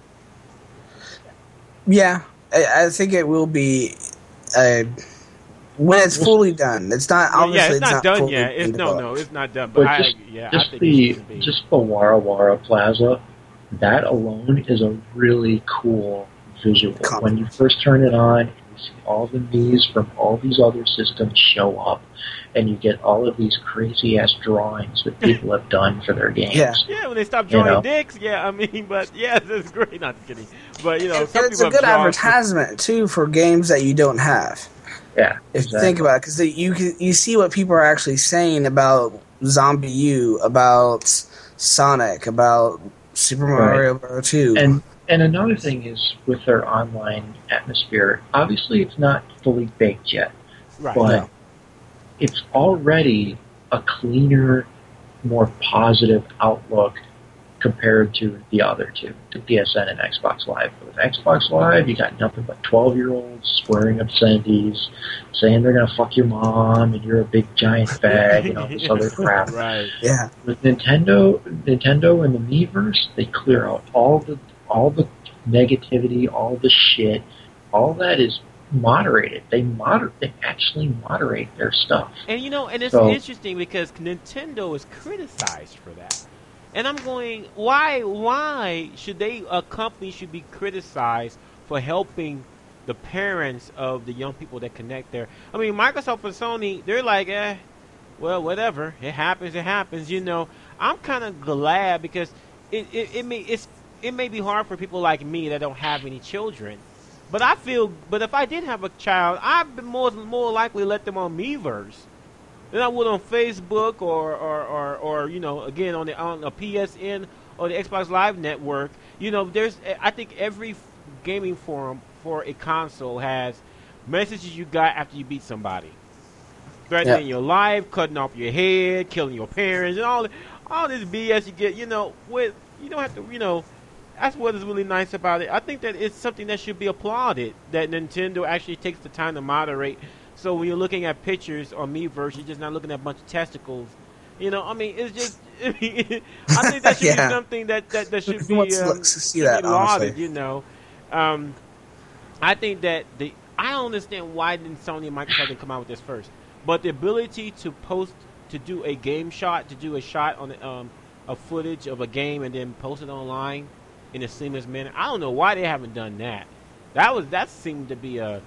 Yeah, I think it will be when it's fully done. It's not obviously. Yeah, it's not done yet. It's not done. But just the Wara Wara Plaza. That alone is a really cool visual. When you first turn it on, you see all the Mii's from all these other systems show up, and you get all of these crazy-ass drawings that people have done for their games. Yeah, when they stop drawing dicks, but yeah, that's great. Not kidding. But, some it's a good advertisement, too, for games that you don't have. Yeah, if you think about it, because you see what people are actually saying about Zombie U, about Sonic, about Super Mario Bros. 2. And another thing is with their online atmosphere, obviously it's not fully baked yet, but it's already a cleaner, more positive outlook compared to the other two, the PSN and Xbox Live. With Xbox Live, you got nothing but 12-year-olds swearing obscenities, saying they're going to fuck your mom and you're a big giant fag, this other crap. Right. Yeah. With Nintendo and the Miiverse, they clear out all the negativity, all the shit. All that is moderated. They actually moderate their stuff. And it's interesting because Nintendo is criticized for that. And I'm going, why should a company should be criticized for helping the parents of the young people that connect there? I mean, Microsoft and Sony, they're like, well, whatever. It happens. I'm kind of glad because it may be hard for people like me that don't have any children. But if I did have a child, I'd be more likely let them on Miiverse than I would on Facebook or again on a PSN or the Xbox Live network. I think every gaming forum for a console has messages you got after you beat somebody, threatening your life, cutting off your head, killing your parents, and all this BS you get. You don't have to. That's what is really nice about it. I think that it's something that should be applauded, that Nintendo actually takes the time to moderate. So when you're looking at pictures on Miiverse, you're just not looking at a bunch of testicles. It's just. I think that should be something that should be lauded. I think that I don't understand why didn't Sony and Microsoft didn't come out with this first, but the ability to do a game shot, to do a shot on a footage of a game and then post it online in a seamless manner. I don't know why they haven't done that. That seemed to be a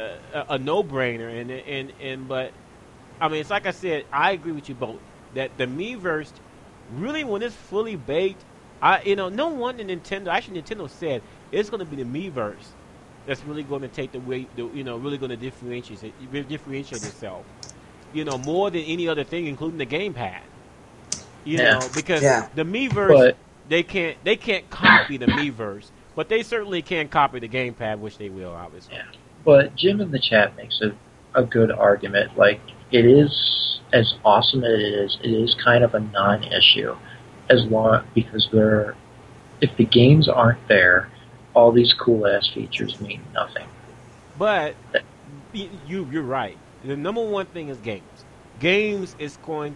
no-brainer, but I mean, it's like I said, I agree with you both that the Miiverse really, when it's fully baked, no wonder Nintendo said it's going to be the Miiverse that's really going to take the way, really going to differentiate itself, more than any other thing, including the gamepad, because the Miiverse, they can't copy the Miiverse, but they certainly can copy the gamepad, which they will, obviously. Yeah. But Jim in the chat makes a good argument. Like, it is, as awesome as it is kind of a non-issue, because if the games aren't there, all these cool-ass features mean nothing. But you're right. The number one thing is games. Games is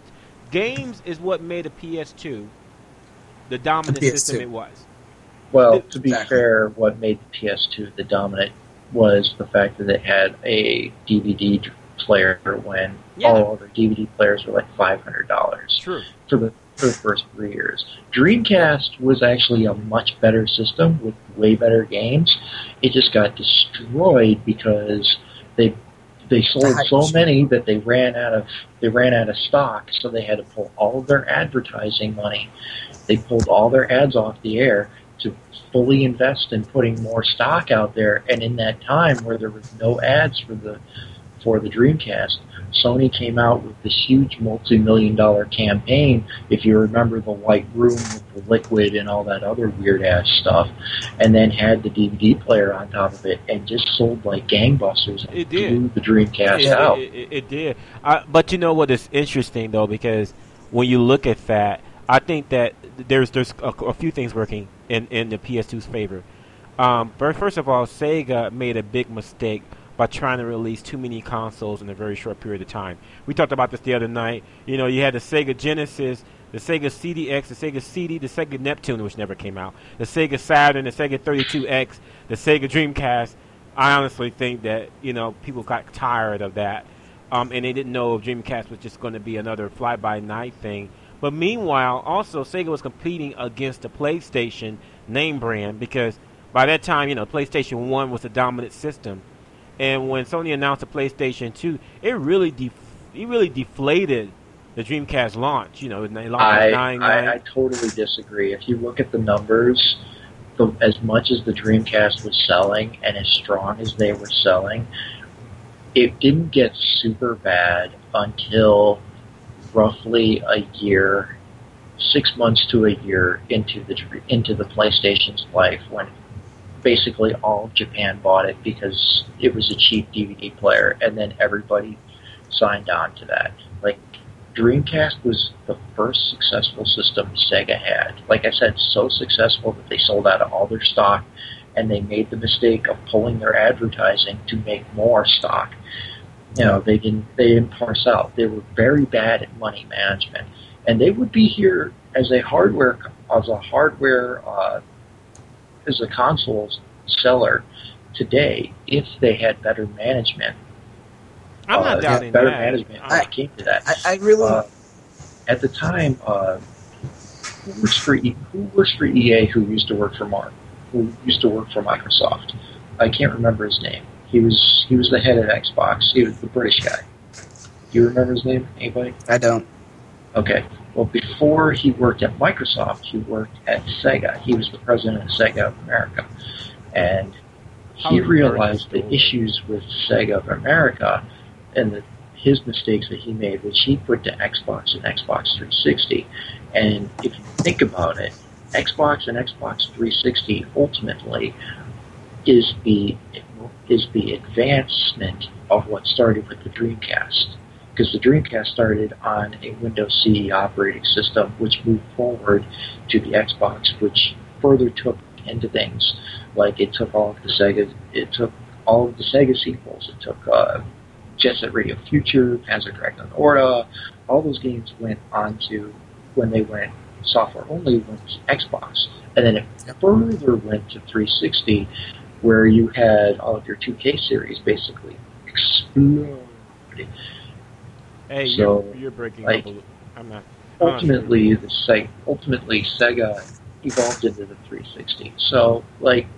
what made the PS2 the dominant system it was. Well, to be fair, what made the PS2 the dominant was the fact that it had a DVD player when all other DVD players were like $500. True. For the first 3 years. Dreamcast was actually a much better system with way better games. It just got destroyed because they sold so many that they ran out of stock, so they had to pull all of their advertising money. They pulled all their ads off the air to fully invest in putting more stock out there. And in that time where there was no ads for the Dreamcast, Sony came out with this huge multi-million-dollar campaign, if you remember the White Room with the liquid and all that other weird-ass stuff, and then had the DVD player on top of it, and just sold like gangbusters and blew the Dreamcast out. It did. But you know what is interesting, though, because when you look at that, I think that there's a few things working in the PS2's favor. First of all, Sega made a big mistake by trying to release too many consoles in a very short period of time. We talked about this the other night. You had the Sega Genesis, the Sega CDX, the Sega CD, the Sega Neptune, which never came out, the Sega Saturn, the Sega 32X, the Sega Dreamcast. I honestly think that, people got tired of that, and they didn't know if Dreamcast was just going to be another fly-by-night thing. But meanwhile, also, Sega was competing against the PlayStation name brand because by that time, PlayStation 1 was the dominant system. And when Sony announced the PlayStation 2, it really deflated the Dreamcast launch. You know, they launched at 9. I totally disagree. If you look at the numbers, as much as the Dreamcast was selling and as strong as they were selling, it didn't get super bad until roughly a year, 6 months to a year into the PlayStation's life, when basically all of Japan bought it because it was a cheap DVD player, and then everybody signed on to that. Like, Dreamcast was the first successful system Sega had. Like I said, so successful that they sold out of all their stock, and they made the mistake of pulling their advertising to make more stock. You know, they didn't parse out. They were very bad at money management, and they would be here as a console seller today if they had better management. I'm not doubting better that. management when it came to that. I really at the time, who works for EA? Who used to work for Microsoft? I can't remember his name. He was the head of Xbox. He was the British guy. Do you remember his name? Anybody? I don't. Okay. Well, before he worked at Microsoft, he worked at Sega. He was the president of Sega of America, and he realized the issues with Sega of America and his mistakes that he made, which he put to Xbox and Xbox 360. And if you think about it, Xbox and Xbox 360 ultimately is the advancement of what started with the Dreamcast. Because the Dreamcast started on a Windows CE operating system, which moved forward to the Xbox, which further took into things. Like it took all of the Sega sequels. It took Jet Set Radio Future, Panzer Dragoon Orta. All those games went on to, when they went software only, went to Xbox. And then it further went to 360, where you had all of your 2K series basically explode. Hey, so, you're breaking like, up. I'm not. Ultimately, Sega evolved into the 360. So, like,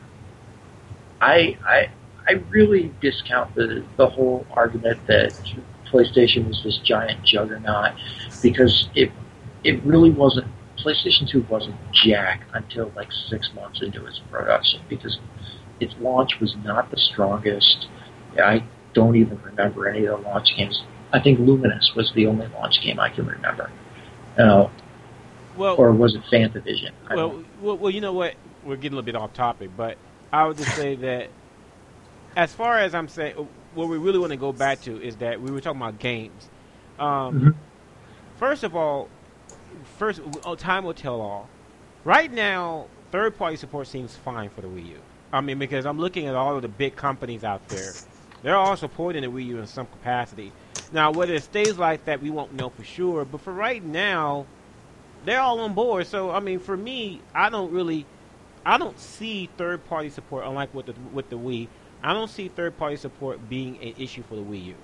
I really discount the whole argument that PlayStation was this giant juggernaut, because it really wasn't. PlayStation 2 wasn't jack until like 6 months into its production, because its launch was not the strongest. I don't even remember any of the launch games. I think Luminous was the only launch game I can remember. Or was it Fantavision? Well, you know what? We're getting a little bit off topic, but I would just say that as far as I'm saying, what we really want to go back to is that we were talking about games. First of all, time will tell all. Right now, third-party support seems fine for the Wii U. I mean, because I'm looking at all of the big companies out there. They're all supporting the Wii U in some capacity. Now, whether it stays like that, we won't know for sure. But for right now, they're all on board. So, I mean, for me, I don't see third-party support, unlike with the Wii. I don't see third-party support being an issue for the Wii U.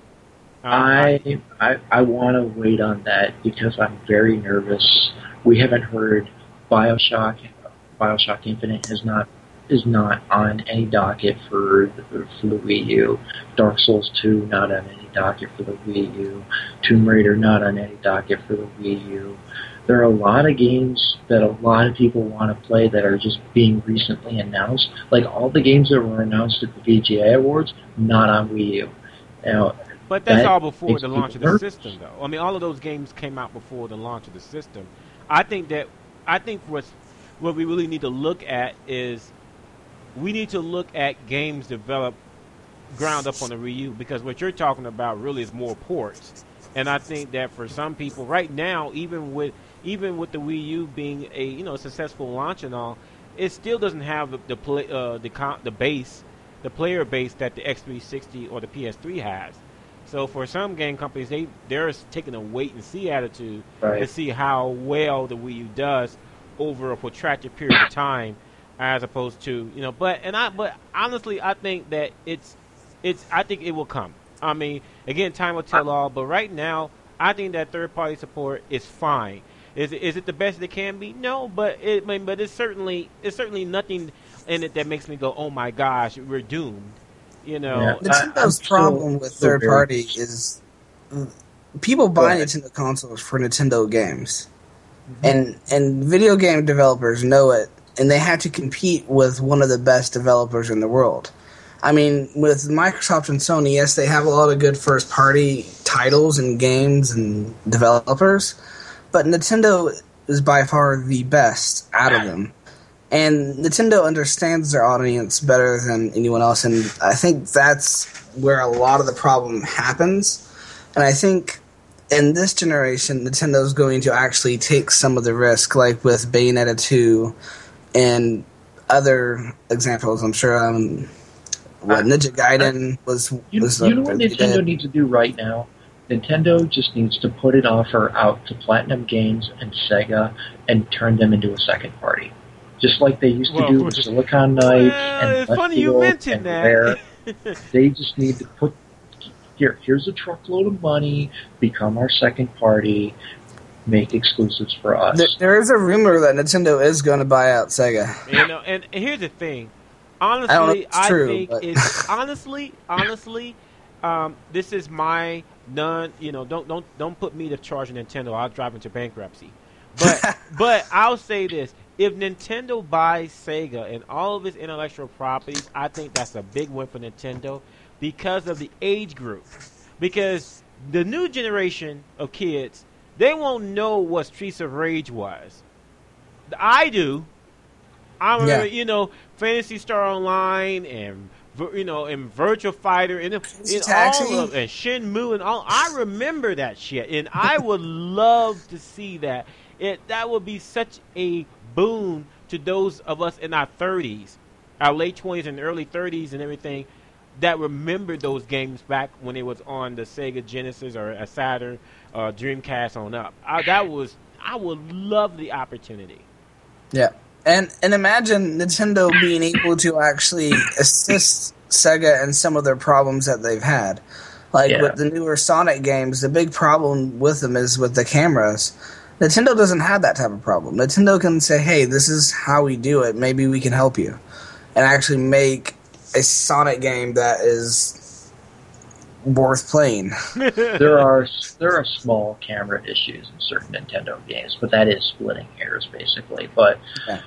I want to wait on that because I'm very nervous. We haven't heard BioShock Infinite is not on any docket for the Wii U. Dark Souls 2 not on any docket for the Wii U. Tomb Raider not on any docket for the Wii U. There are a lot of games that a lot of people want to play that are just being recently announced. Like all the games that were announced at the VGA Awards, not on Wii U. But that's all before the launch of the system, though. I mean, all of those games came out before the launch of the system. I think what we really need to look at is we need to look at games developed ground up on the Wii U, because what you're talking about really is more ports. And I think that for some people right now, even with the Wii U being a successful launch and all, it still doesn't have the player base that the X360 or the PS3 has. So for some game companies, they're taking a wait and see attitude to see how well the Wii U does over a protracted period of time, as opposed to But honestly, I think that I think it will come. I mean, again, time will tell all. But right now, I think that third-party support is fine. Is it the best it can be? No, but it's certainly nothing in it that makes me go, oh my gosh, we're doomed. You know, Nintendo's problem with third party is people buy Nintendo consoles for Nintendo games, and video game developers know it, and they have to compete with one of the best developers in the world. I mean, with Microsoft and Sony, yes, they have a lot of good first party titles and games and developers, but Nintendo is by far the best out of them. And Nintendo understands their audience better than anyone else, and I think that's where a lot of the problem happens. And I think in this generation, Nintendo's going to actually take some of the risk, like with Bayonetta 2 and other examples. I'm sure Ninja Gaiden was you know what Nintendo needs to do right now? Nintendo just needs to put an offer out to Platinum Games and Sega and turn them into a second party. Just like they used to do with Silicon Knights and it's funny you mentioned that. Rare. They just need to put here's a truckload of money, become our second party, make exclusives for us. There is a rumor that Nintendo is going to buy out Sega. You know, and here's the thing. Honestly, honestly, this is my don't put me to charge of Nintendo. I'll drive into bankruptcy. But I'll say this. If Nintendo buys Sega and all of its intellectual properties, I think that's a big win for Nintendo because of the age group. Because the new generation of kids, they won't know what Streets of Rage was. I do. I remember, Phantasy Star Online and Virtua Fighter and all of and Shenmue and all. I remember that shit, and I would love to see that. That would be such a boon to those of us in our 30s, our late 20s and early 30s and everything that remember those games back when it was on the Sega Genesis or a Saturn or Dreamcast on up. I would love the opportunity. Yeah. And imagine Nintendo being able to actually assist Sega in some of their problems that they've had. With the newer Sonic games, the big problem with them is with the cameras. Nintendo doesn't have that type of problem. Nintendo can say, hey, this is how we do it. Maybe we can help you. And actually make a Sonic game that is worth playing. There are small camera issues in certain Nintendo games, but that is splitting hairs, basically. But,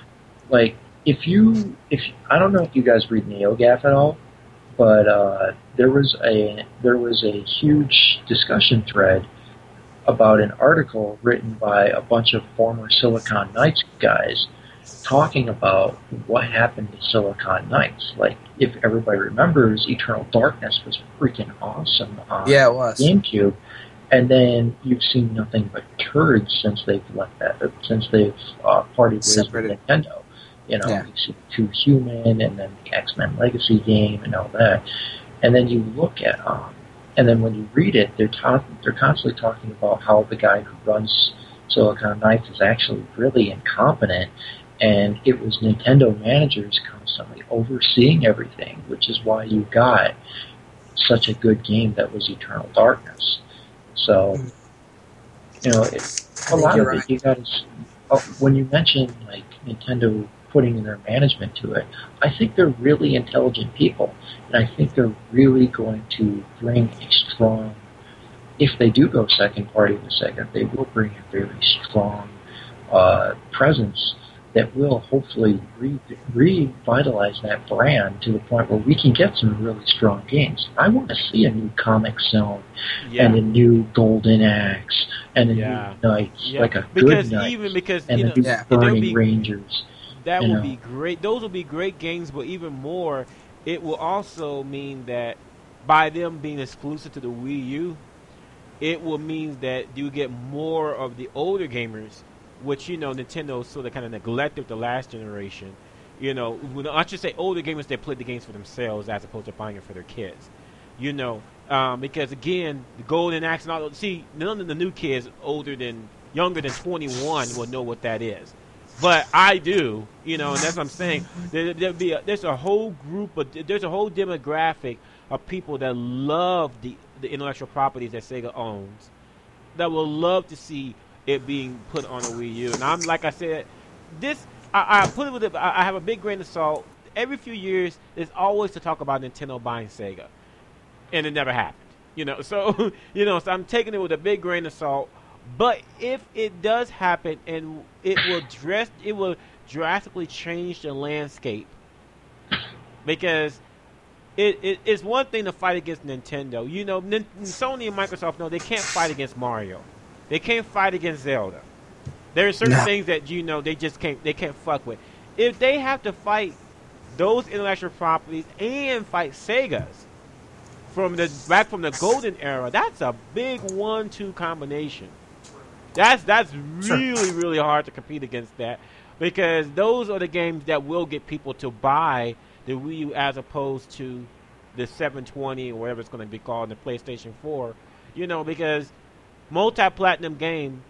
if I don't know if you guys read NeoGAF at all, but there was a huge discussion thread about an article written by a bunch of former Silicon Knights guys talking about what happened to Silicon Knights. If everybody remembers, Eternal Darkness was freaking awesome on it was. GameCube, and then you've seen nothing but turds since they've left that, since they've parted ways with Nintendo. You've seen 2 Human, and then the X-Men Legacy game, and all that. And then you look at and then when you read it, they're constantly talking about how the guy who runs Silicon Knights is actually really incompetent, and it was Nintendo managers constantly overseeing everything, which is why you got such a good game that was Eternal Darkness. So, a lot of it, you got to. When you mention Nintendo putting in their management to it, I think they're really intelligent people, and I think they're really going to bring a strong, if they do go second party with Sega, they will bring a very strong presence that will hopefully revitalize that brand to the point where we can get some really strong games. I want to see a new Comic Zone and a new Golden Axe and a new Knights, like a good Knights, and a new Burning Rangers. That would be great. Those will be great games, but even more, it will also mean that by them being exclusive to the Wii U, it will mean that you get more of the older gamers, which, Nintendo sort of kind of neglected the last generation. I should say older gamers that played the games for themselves as opposed to buying it for their kids. Because, again, the Golden Axe and all, none of the new kids younger than 21 will know what that is. But I do, and that's what I'm saying. There's a whole demographic of people that love the intellectual properties that Sega owns, that will love to see it being put on a Wii U. And I'm like I said, I put it with I have a big grain of salt. every few years, there's always to talk about Nintendo buying Sega, and it never happened. So so I'm taking it with a big grain of salt. But if it does happen, and it will drastically change the landscape, because it's one thing to fight against Nintendo. Sony and Microsoft know they can't fight against Mario. They can't fight against Zelda. There are certain things that they just can't fuck with. If they have to fight those intellectual properties and fight Sega's from the golden era, that's a big 1-2 combination. That's really, really hard to compete against that, because those are the games that will get people to buy the Wii U as opposed to the 720 or whatever it's going to be called, the PlayStation 4. Because multi-platform games,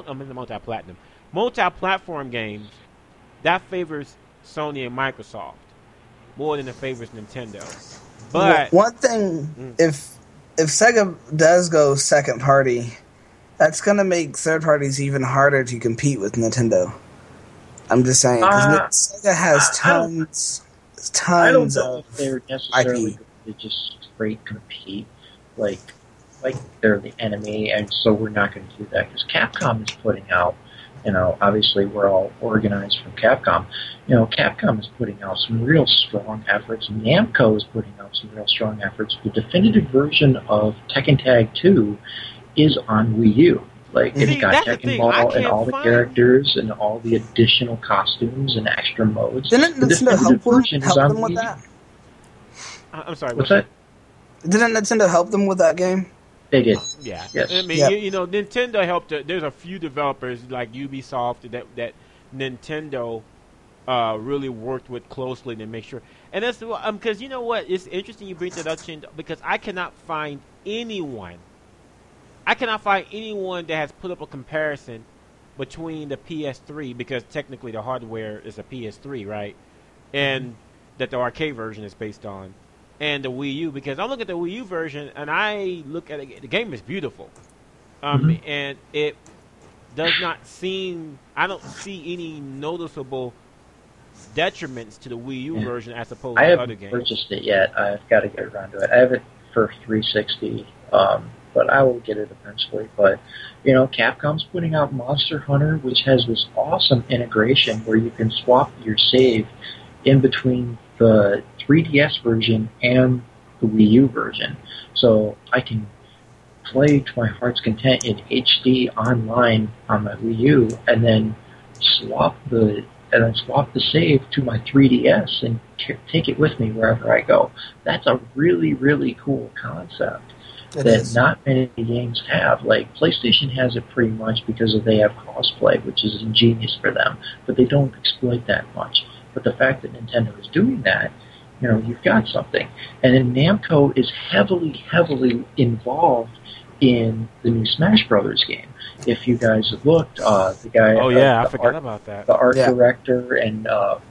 that favors Sony and Microsoft more than it favors Nintendo. But one thing, if Sega does go second party, that's going to make third parties even harder to compete with Nintendo. I'm just saying, because Sega has tons I don't know of if they're necessarily IP. going to just straight compete, like they're the enemy, and so we're not going to do that, because Capcom is putting out, obviously we're all organized from Capcom. Capcom is putting out some real strong efforts. Namco is putting out some real strong efforts. The definitive version of Tekken Tag 2 is on Wii U. It's got Tekken Ball and all the characters and all the additional costumes and extra modes. Didn't Nintendo help them with that? I'm sorry. What's that? Didn't Nintendo help them with that game? They did. Yeah. Yes. I mean, Nintendo helped. There's a few developers like Ubisoft that Nintendo really worked with closely to make sure. And that's because you know what? It's interesting you bring that up, because I cannot find anyone that has put up a comparison between the PS3, because technically the hardware is a PS3, right? And that the arcade version is based on, and the Wii U, because I look at the Wii U version and I look at it, the game is beautiful. And it does not seem, I don't see any noticeable detriments to the Wii U version as opposed to other games. I haven't purchased it yet. I've got to get around to it. I have it for 360, but I will get it eventually. But, Capcom's putting out Monster Hunter, which has this awesome integration where you can swap your save in between the 3DS version and the Wii U version. So I can play to my heart's content in HD online on my Wii U, and then swap the save to my 3DS and take it with me wherever I go. That's a really, really cool concept that not many games have. PlayStation has it pretty much because they have crossplay, which is ingenious for them, but they don't exploit that much. But the fact that Nintendo is doing that, you've got something. And then Namco is heavily, heavily involved in the new Smash Brothers game. If you guys have looked, the guy, I forgot about that. The art director and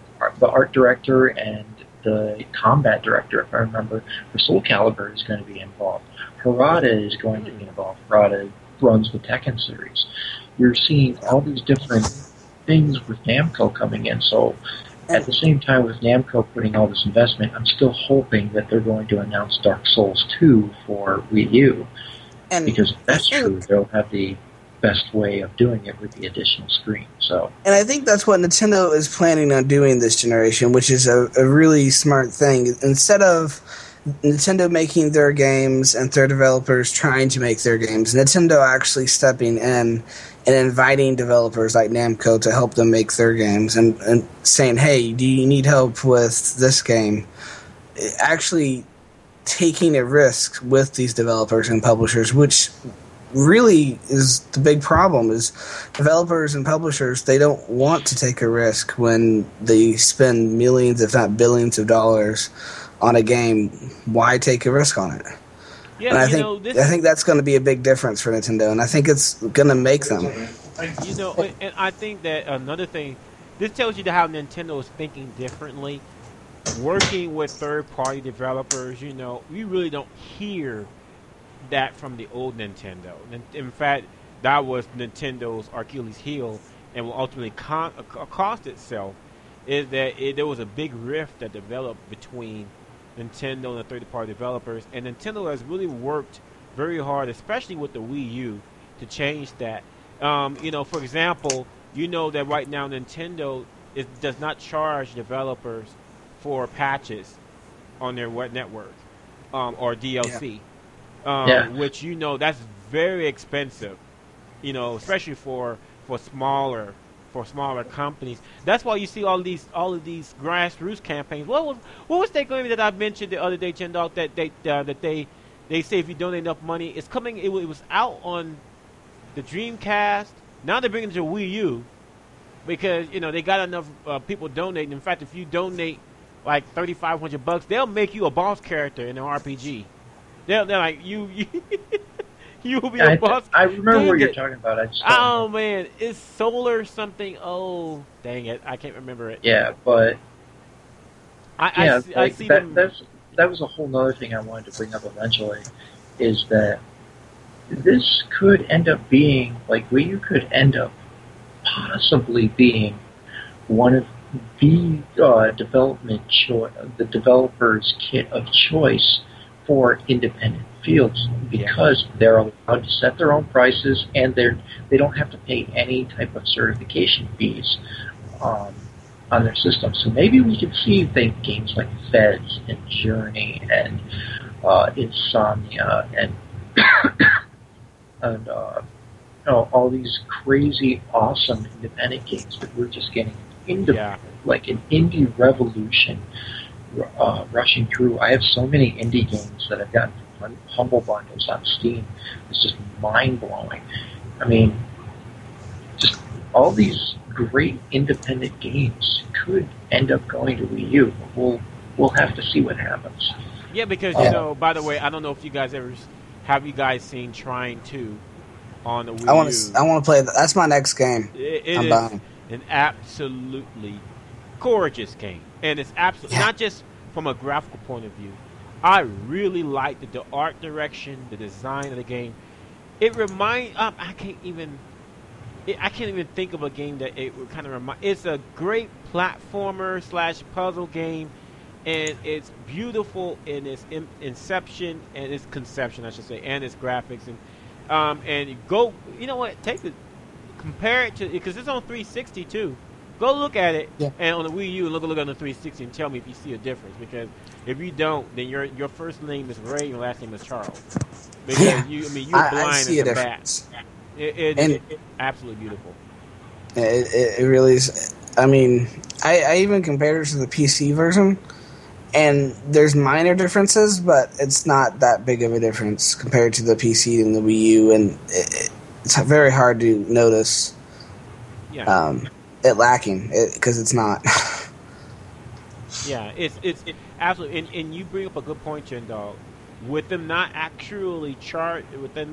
the combat director, if I remember, for Soul Calibur is going to be involved. Harada is going to be involved. Harada runs the Tekken series. You're seeing all these different things with Namco coming in. So at the same time with Namco putting all this investment, I'm still hoping that they're going to announce Dark Souls 2 for Wii U. Because if that's true, they'll have the best way of doing it with the additional screen. And I think that's what Nintendo is planning on doing this generation, which is a really smart thing. Instead of Nintendo making their games and their developers trying to make their games, Nintendo actually stepping in and inviting developers like Namco to help them make their games and saying, hey, do you need help with this game? Actually taking a risk with these developers and publishers, which really is the big problem, is developers and publishers, they don't want to take a risk when they spend millions, if not billions of dollars on a game. Why take a risk on it? Yeah, and I think that's going to be a big difference for Nintendo, and I think it's going to make them. And I think that another thing, this tells you how Nintendo is thinking differently. Working with third-party developers, we really don't hear that from the old Nintendo. In fact, that was Nintendo's Achilles heel and will ultimately cost itself, is that there was a big rift that developed between Nintendo and the third-party developers, and Nintendo has really worked very hard, especially with the Wii U, to change that. For example, that right now Nintendo does not charge developers for patches on their web network or DLC, which that's very expensive. Especially for smaller companies. That's why you see all of these grassroots campaigns. What was that game that I mentioned the other day, Chendog, that they say if you donate enough money, it's coming. It was out on the Dreamcast. Now they're bringing it to Wii U because they got enough people donating. In fact, if you donate like $3,500, they'll make you a boss character in an RPG. They're like you. You will be a boss. I remember what you're talking about. Man, it's Solar something. Oh, dang it, I can't remember it. Yeah, but I see that. That was a whole other thing I wanted to bring up eventually. Is that this could end up being like Wii U could end up possibly being one of the the developer's kit of choice for independent fields because they're allowed to set their own prices and they don't have to pay any type of certification fees on their system. So maybe we could see games like Fez and Journey and Insomnia and and all these crazy awesome independent games that we're just getting like an indie revolution rushing through. I have so many indie games that I've gotten from Humble Bundles on Steam. It's just mind-blowing. I mean, just all these great independent games could end up going to Wii U. We'll have to see what happens. Yeah, because, by the way, I don't know if you guys have you guys seen Trine 2 on the Wii U? I want to play that. That's my next game. It is an absolutely gorgeous game. And it's absolutely not just from a graphical point of view. I really like the art direction, the design of the game. It reminds I can't even think of a game that it would kind of remind. It's a great platformer / puzzle game, and it's beautiful in its inception and its conception, I should say, and its graphics. And go, compare it to, because it's on 360 too. Go look at it, and on the Wii U, and look on the 360, and tell me if you see a difference. Because if you don't, then your first name is Ray, and your last name is Charles. Because you're blind I see as a a difference. bat. It's absolutely beautiful. It really is. I mean, I even compared it to the PC version, and there's minor differences, but it's not that big of a difference compared to the PC and the Wii U, and it's very hard to notice. It lacking because it's not. Yeah, it's absolutely, and you bring up a good point, Chendog. With them not actually charging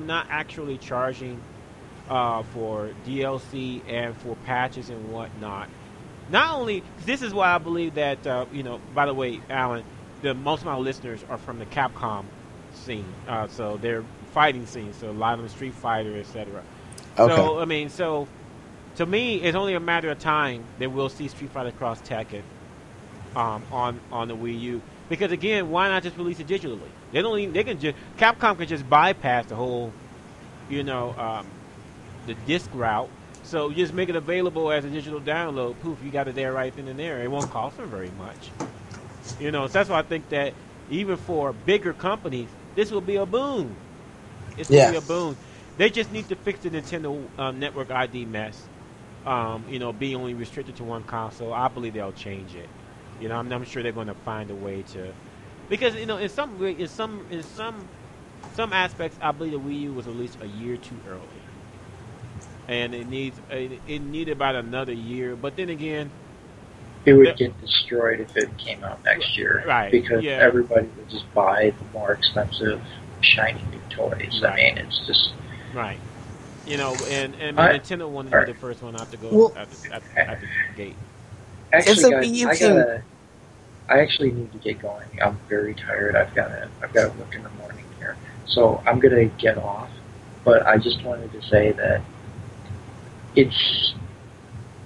for DLC and for patches and whatnot. Not only, this is why I believe that by the way, Alan, most of my listeners are from the Capcom scene, so they're fighting scene, so a lot of them Street Fighter, etc. Okay. So to me, it's only a matter of time that we'll see Street Fighter Cross Tekken on the Wii U. Because again, why not just release it digitally? Capcom can just bypass the whole, the disc route. So just make it available as a digital download. Poof, you got it there right then and there. It won't cost them very much. So that's why I think that even for bigger companies, this will be a boon. It's going to be a boon. They just need to fix the Nintendo Network ID mess. Being only restricted to one console. I believe they'll change it. I'm sure they're going to find a way to, because in some aspects, I believe the Wii U was released a year too early, and it needed about another year. But then again, it would get destroyed if it came out next year, right? Because everybody would just buy the more expensive, shiny new toys. Right. I mean, it's just right. And Nintendo wanted to be the first one out to go at the gate. Actually, guys, I actually need to get going. I'm very tired. I've got to work in the morning here, so I'm gonna get off. But I just wanted to say that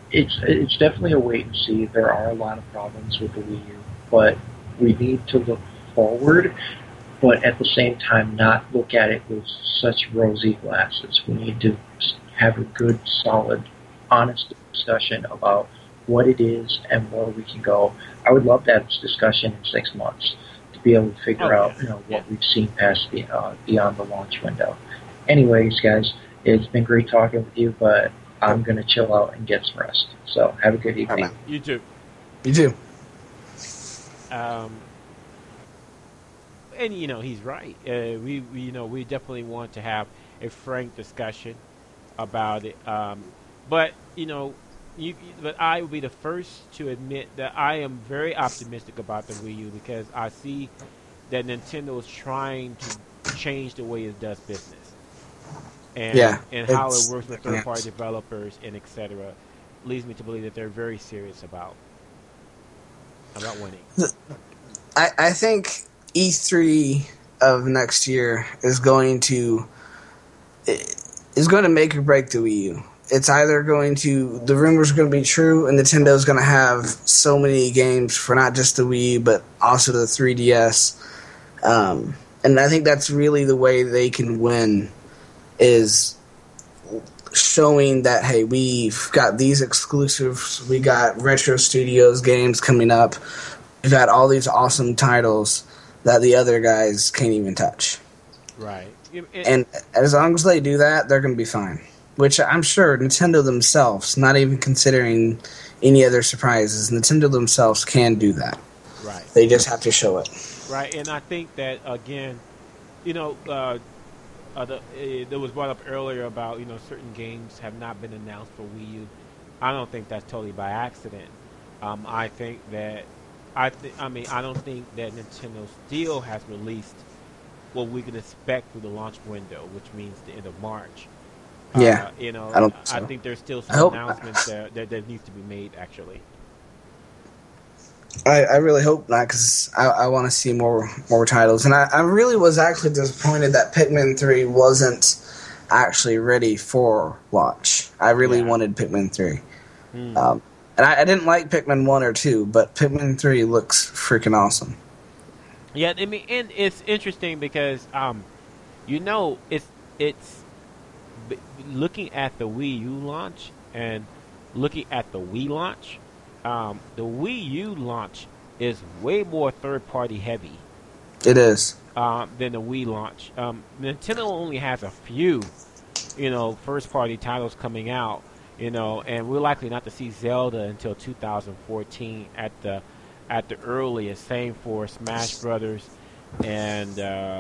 it's definitely a wait and see. There are a lot of problems with the Wii U, but we need to look forward, but at the same time not look at it with such rosy glasses. We need to have a good, solid, honest discussion about what it is and where we can go. I would love to have this discussion in 6 months to be able to figure out what we've seen past the beyond the launch window. Anyways, guys, it's been great talking with you, but I'm going to chill out and get some rest. So have a good evening. You too. You too. And he's right. We definitely want to have a frank discussion about it. But but I will be the first to admit that I am very optimistic about the Wii U because I see that Nintendo is trying to change the way it does business. And how it works with third-party developers and etc. leads me to believe that they're very serious about winning. I think E3 of next year is going to make or break the Wii U. It's either the rumors are going to be true, and Nintendo's going to have so many games for not just the Wii, but also the 3DS. And I think that's really the way they can win, is showing that, hey, we've got these exclusives, we got Retro Studios games coming up, we've got all these awesome titles that the other guys can't even touch. Right. And as long as they do that, they're going to be fine. Which I'm sure Nintendo themselves, not even considering any other surprises, Nintendo themselves can do that. Right. They just have to show it. Right, and I think that, again, it was brought up earlier about, certain games have not been announced for Wii U. I don't think that's totally by accident. I think that, I don't think that Nintendo still has released what we can expect through the launch window, which means the end of March. Yeah, I think there's still some announcements that needs to be made, actually. I really hope not, because I want to see more titles. And I really was actually disappointed that Pikmin 3 wasn't actually ready for launch. I really wanted Pikmin 3. And I didn't like Pikmin 1 or 2, but Pikmin 3 looks freaking awesome. Yeah, and it's interesting because, it's looking at the Wii U launch and looking at the Wii launch, the Wii U launch is way more third-party heavy. It is. Than the Wii launch. Nintendo only has a few, first-party titles coming out, and we're likely not to see Zelda until 2014 at the earliest. Same for Smash Brothers and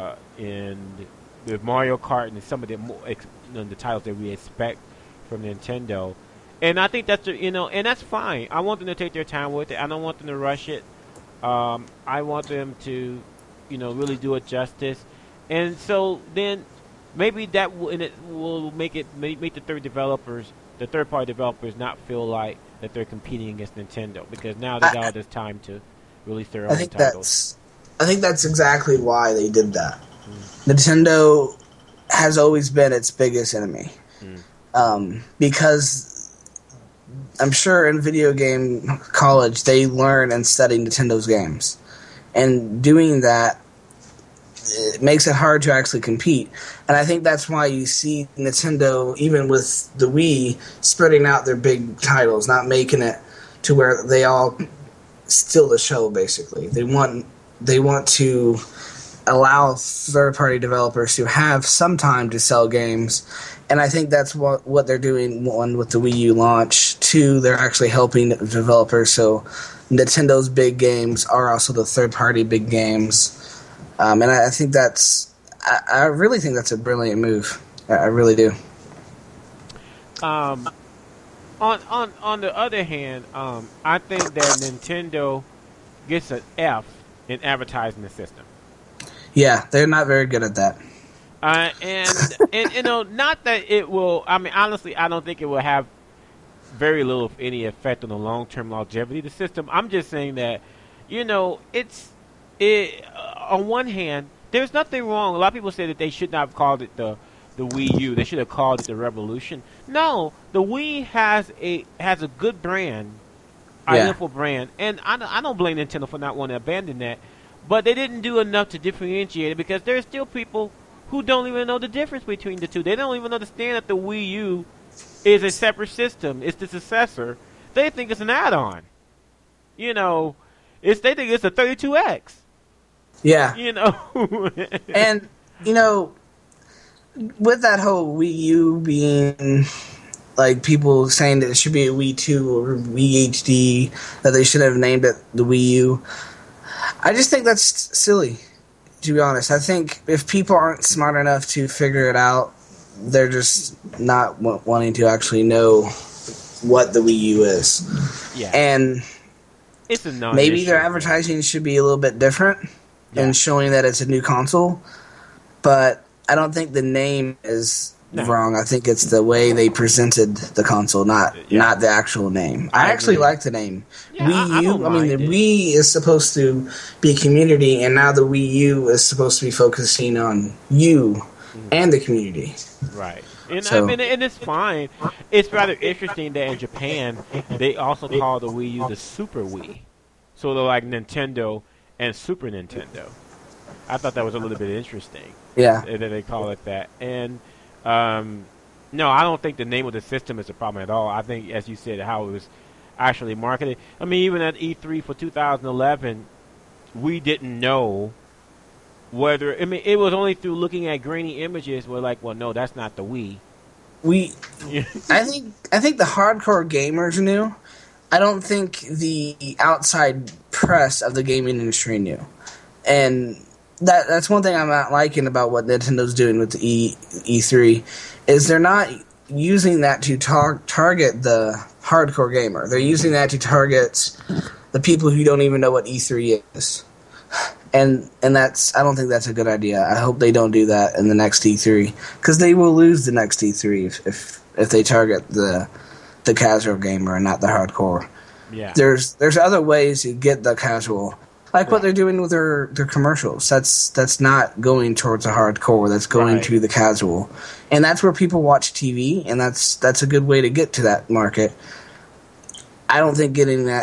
with Mario Kart and some of the titles that we expect from Nintendo. And I think that's and that's fine. I want them to take their time with it. I don't want them to rush it. I want them to, really do it justice. And so then maybe that will make the third-party developers not feel like that they're competing against Nintendo, because now they got all this time to release their own titles. I think that's exactly why they did that. Nintendo has always been its biggest enemy. Because I'm sure in video game college they learn and study Nintendo's games. And doing that, it makes it hard to actually compete. And I think that's why you see Nintendo, even with the Wii, spreading out their big titles, not making it to where they all steal the show, basically. They want to allow third-party developers to have some time to sell games, and I think that's what they're doing, one, with the Wii U launch. Two, they're actually helping developers, so Nintendo's big games are also the third-party big games. And I think I really think that's a brilliant move. I really do. On the other hand, I think that Nintendo gets an F in advertising the system. Yeah, they're not very good at that. And not that it will. I mean, honestly, I don't think it will have very little, if any, effect on the long-term longevity of the system. I'm just saying that, on one hand, there's nothing wrong. A lot of people say that they should not have called it the the Wii U. They should have called it the Revolution. No, the Wii has a good brand, identical brand, and I don't blame Nintendo for not wanting to abandon that. But they didn't do enough to differentiate it because there's still people who don't even know the difference between the two. They don't even understand that the Wii U is a separate system. It's the successor. They think it's an add-on. You know, they think it's a 32X. Yeah. You know. And, you know, with that whole Wii U being, like, people saying that it should be a Wii 2 or Wii HD, that they should have named it the Wii U, I just think that's silly, to be honest. I think if people aren't smart enough to figure it out, they're just not wanting to actually know what the Wii U is. Yeah. And it's a non-issue. Maybe their advertising should be a little bit different and showing that it's a new console. But I don't think the name is wrong. I think it's the way they presented the console, not the actual name. I actually like the name. Wii U. I mean, the Wii is supposed to be community, and now the Wii U is supposed to be focusing on you and the community. Right. And I mean, and it's fine. It's rather interesting that in Japan they also call the Wii U the Super Wii, sort of like Nintendo and Super Nintendo. I thought that was a little bit interesting. Yeah. That they call it that. And no, I don't think the name of the system is a problem at all. I think, as you said, how it was actually marketed. I mean, even at E3 for 2011, we didn't know whether. I mean, it was only through looking at grainy images we're like, well, no, that's not the Wii. I think the hardcore gamers knew. I don't think the outside press of the gaming industry knew. And that's one thing I'm not liking about what Nintendo's doing with the E3 is they're not using that to target the hardcore gamer. They're using that to target the people who don't even know what E3 is. And that's, I don't think that's a good idea. I hope they don't do that in the next E3 because they will lose the next E3 if they target the casual gamer and not the hardcore. Yeah. There's other ways to get the casual. Like what they're doing with their commercials. That's not going towards the hardcore. That's going to the casual, and that's where people watch TV. And that's a good way to get to that market. I don't think getting to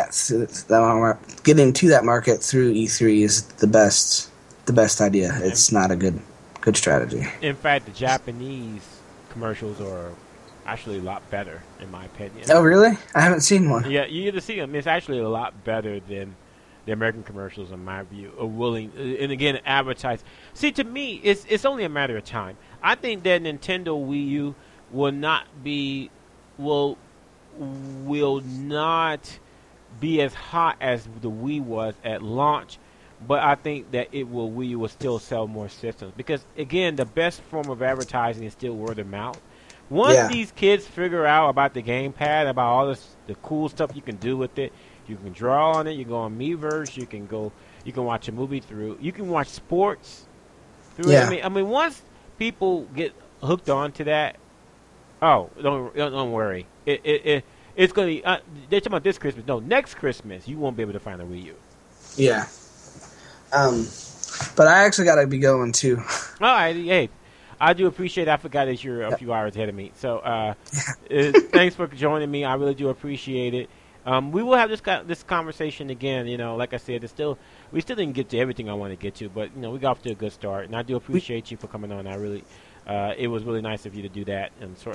that market through E3 is the best idea. It's not a good strategy. In fact, the Japanese commercials are actually a lot better, in my opinion. Oh, really? I haven't seen one. Yeah, you get to see them. It's actually a lot better than the American commercials, in my view, are willing, and again, advertise. See, to me, it's only a matter of time. I think that Nintendo Wii U will not be as hot as the Wii was at launch, but I think that Wii U will still sell more systems because, again, the best form of advertising is still word of mouth. Once these kids figure out about the gamepad, about all the cool stuff you can do with it. You can draw on it. You can go on Miiverse. You can watch a movie through. You can watch sports through it. I mean, once people get hooked onto that, don't worry. It's going to. They're talking about this Christmas. No, next Christmas you won't be able to find a Wii U. Yeah. But I actually got to be going too. All right. Hey, I do appreciate. I forgot that you're a few hours ahead of me. So thanks for joining me. I really do appreciate it. We will have this conversation again. You know, like I said, we still didn't get to everything I want to get to, but you know, we got off to a good start, and I do appreciate you for coming on. I really, it was really nice of you to do that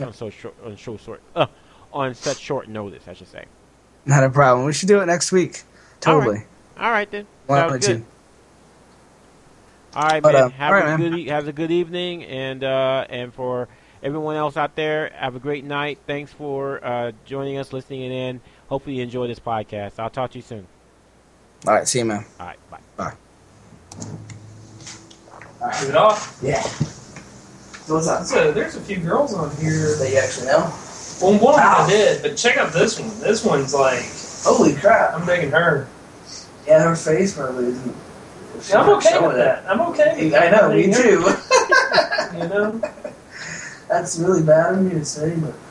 on such short notice, I should say. Not a problem. We should do it next week. Totally. All right then. Sounds good. All right, man. Have a good evening, and for everyone else out there, have a great night. Thanks for joining us, listening in. Hopefully you enjoy this podcast. I'll talk to you soon. All right. See you, man. All right. Bye. Bye. All right. Is it off? Yeah. What's up? So there's a few girls on here. That you actually know? Well, one of them I did, but check out this one. This one's like... Holy crap. I'm digging her. Yeah, her face probably isn't... Yeah, I'm okay with that. I'm okay. I know, me too. You know? That's really bad of me to say, but...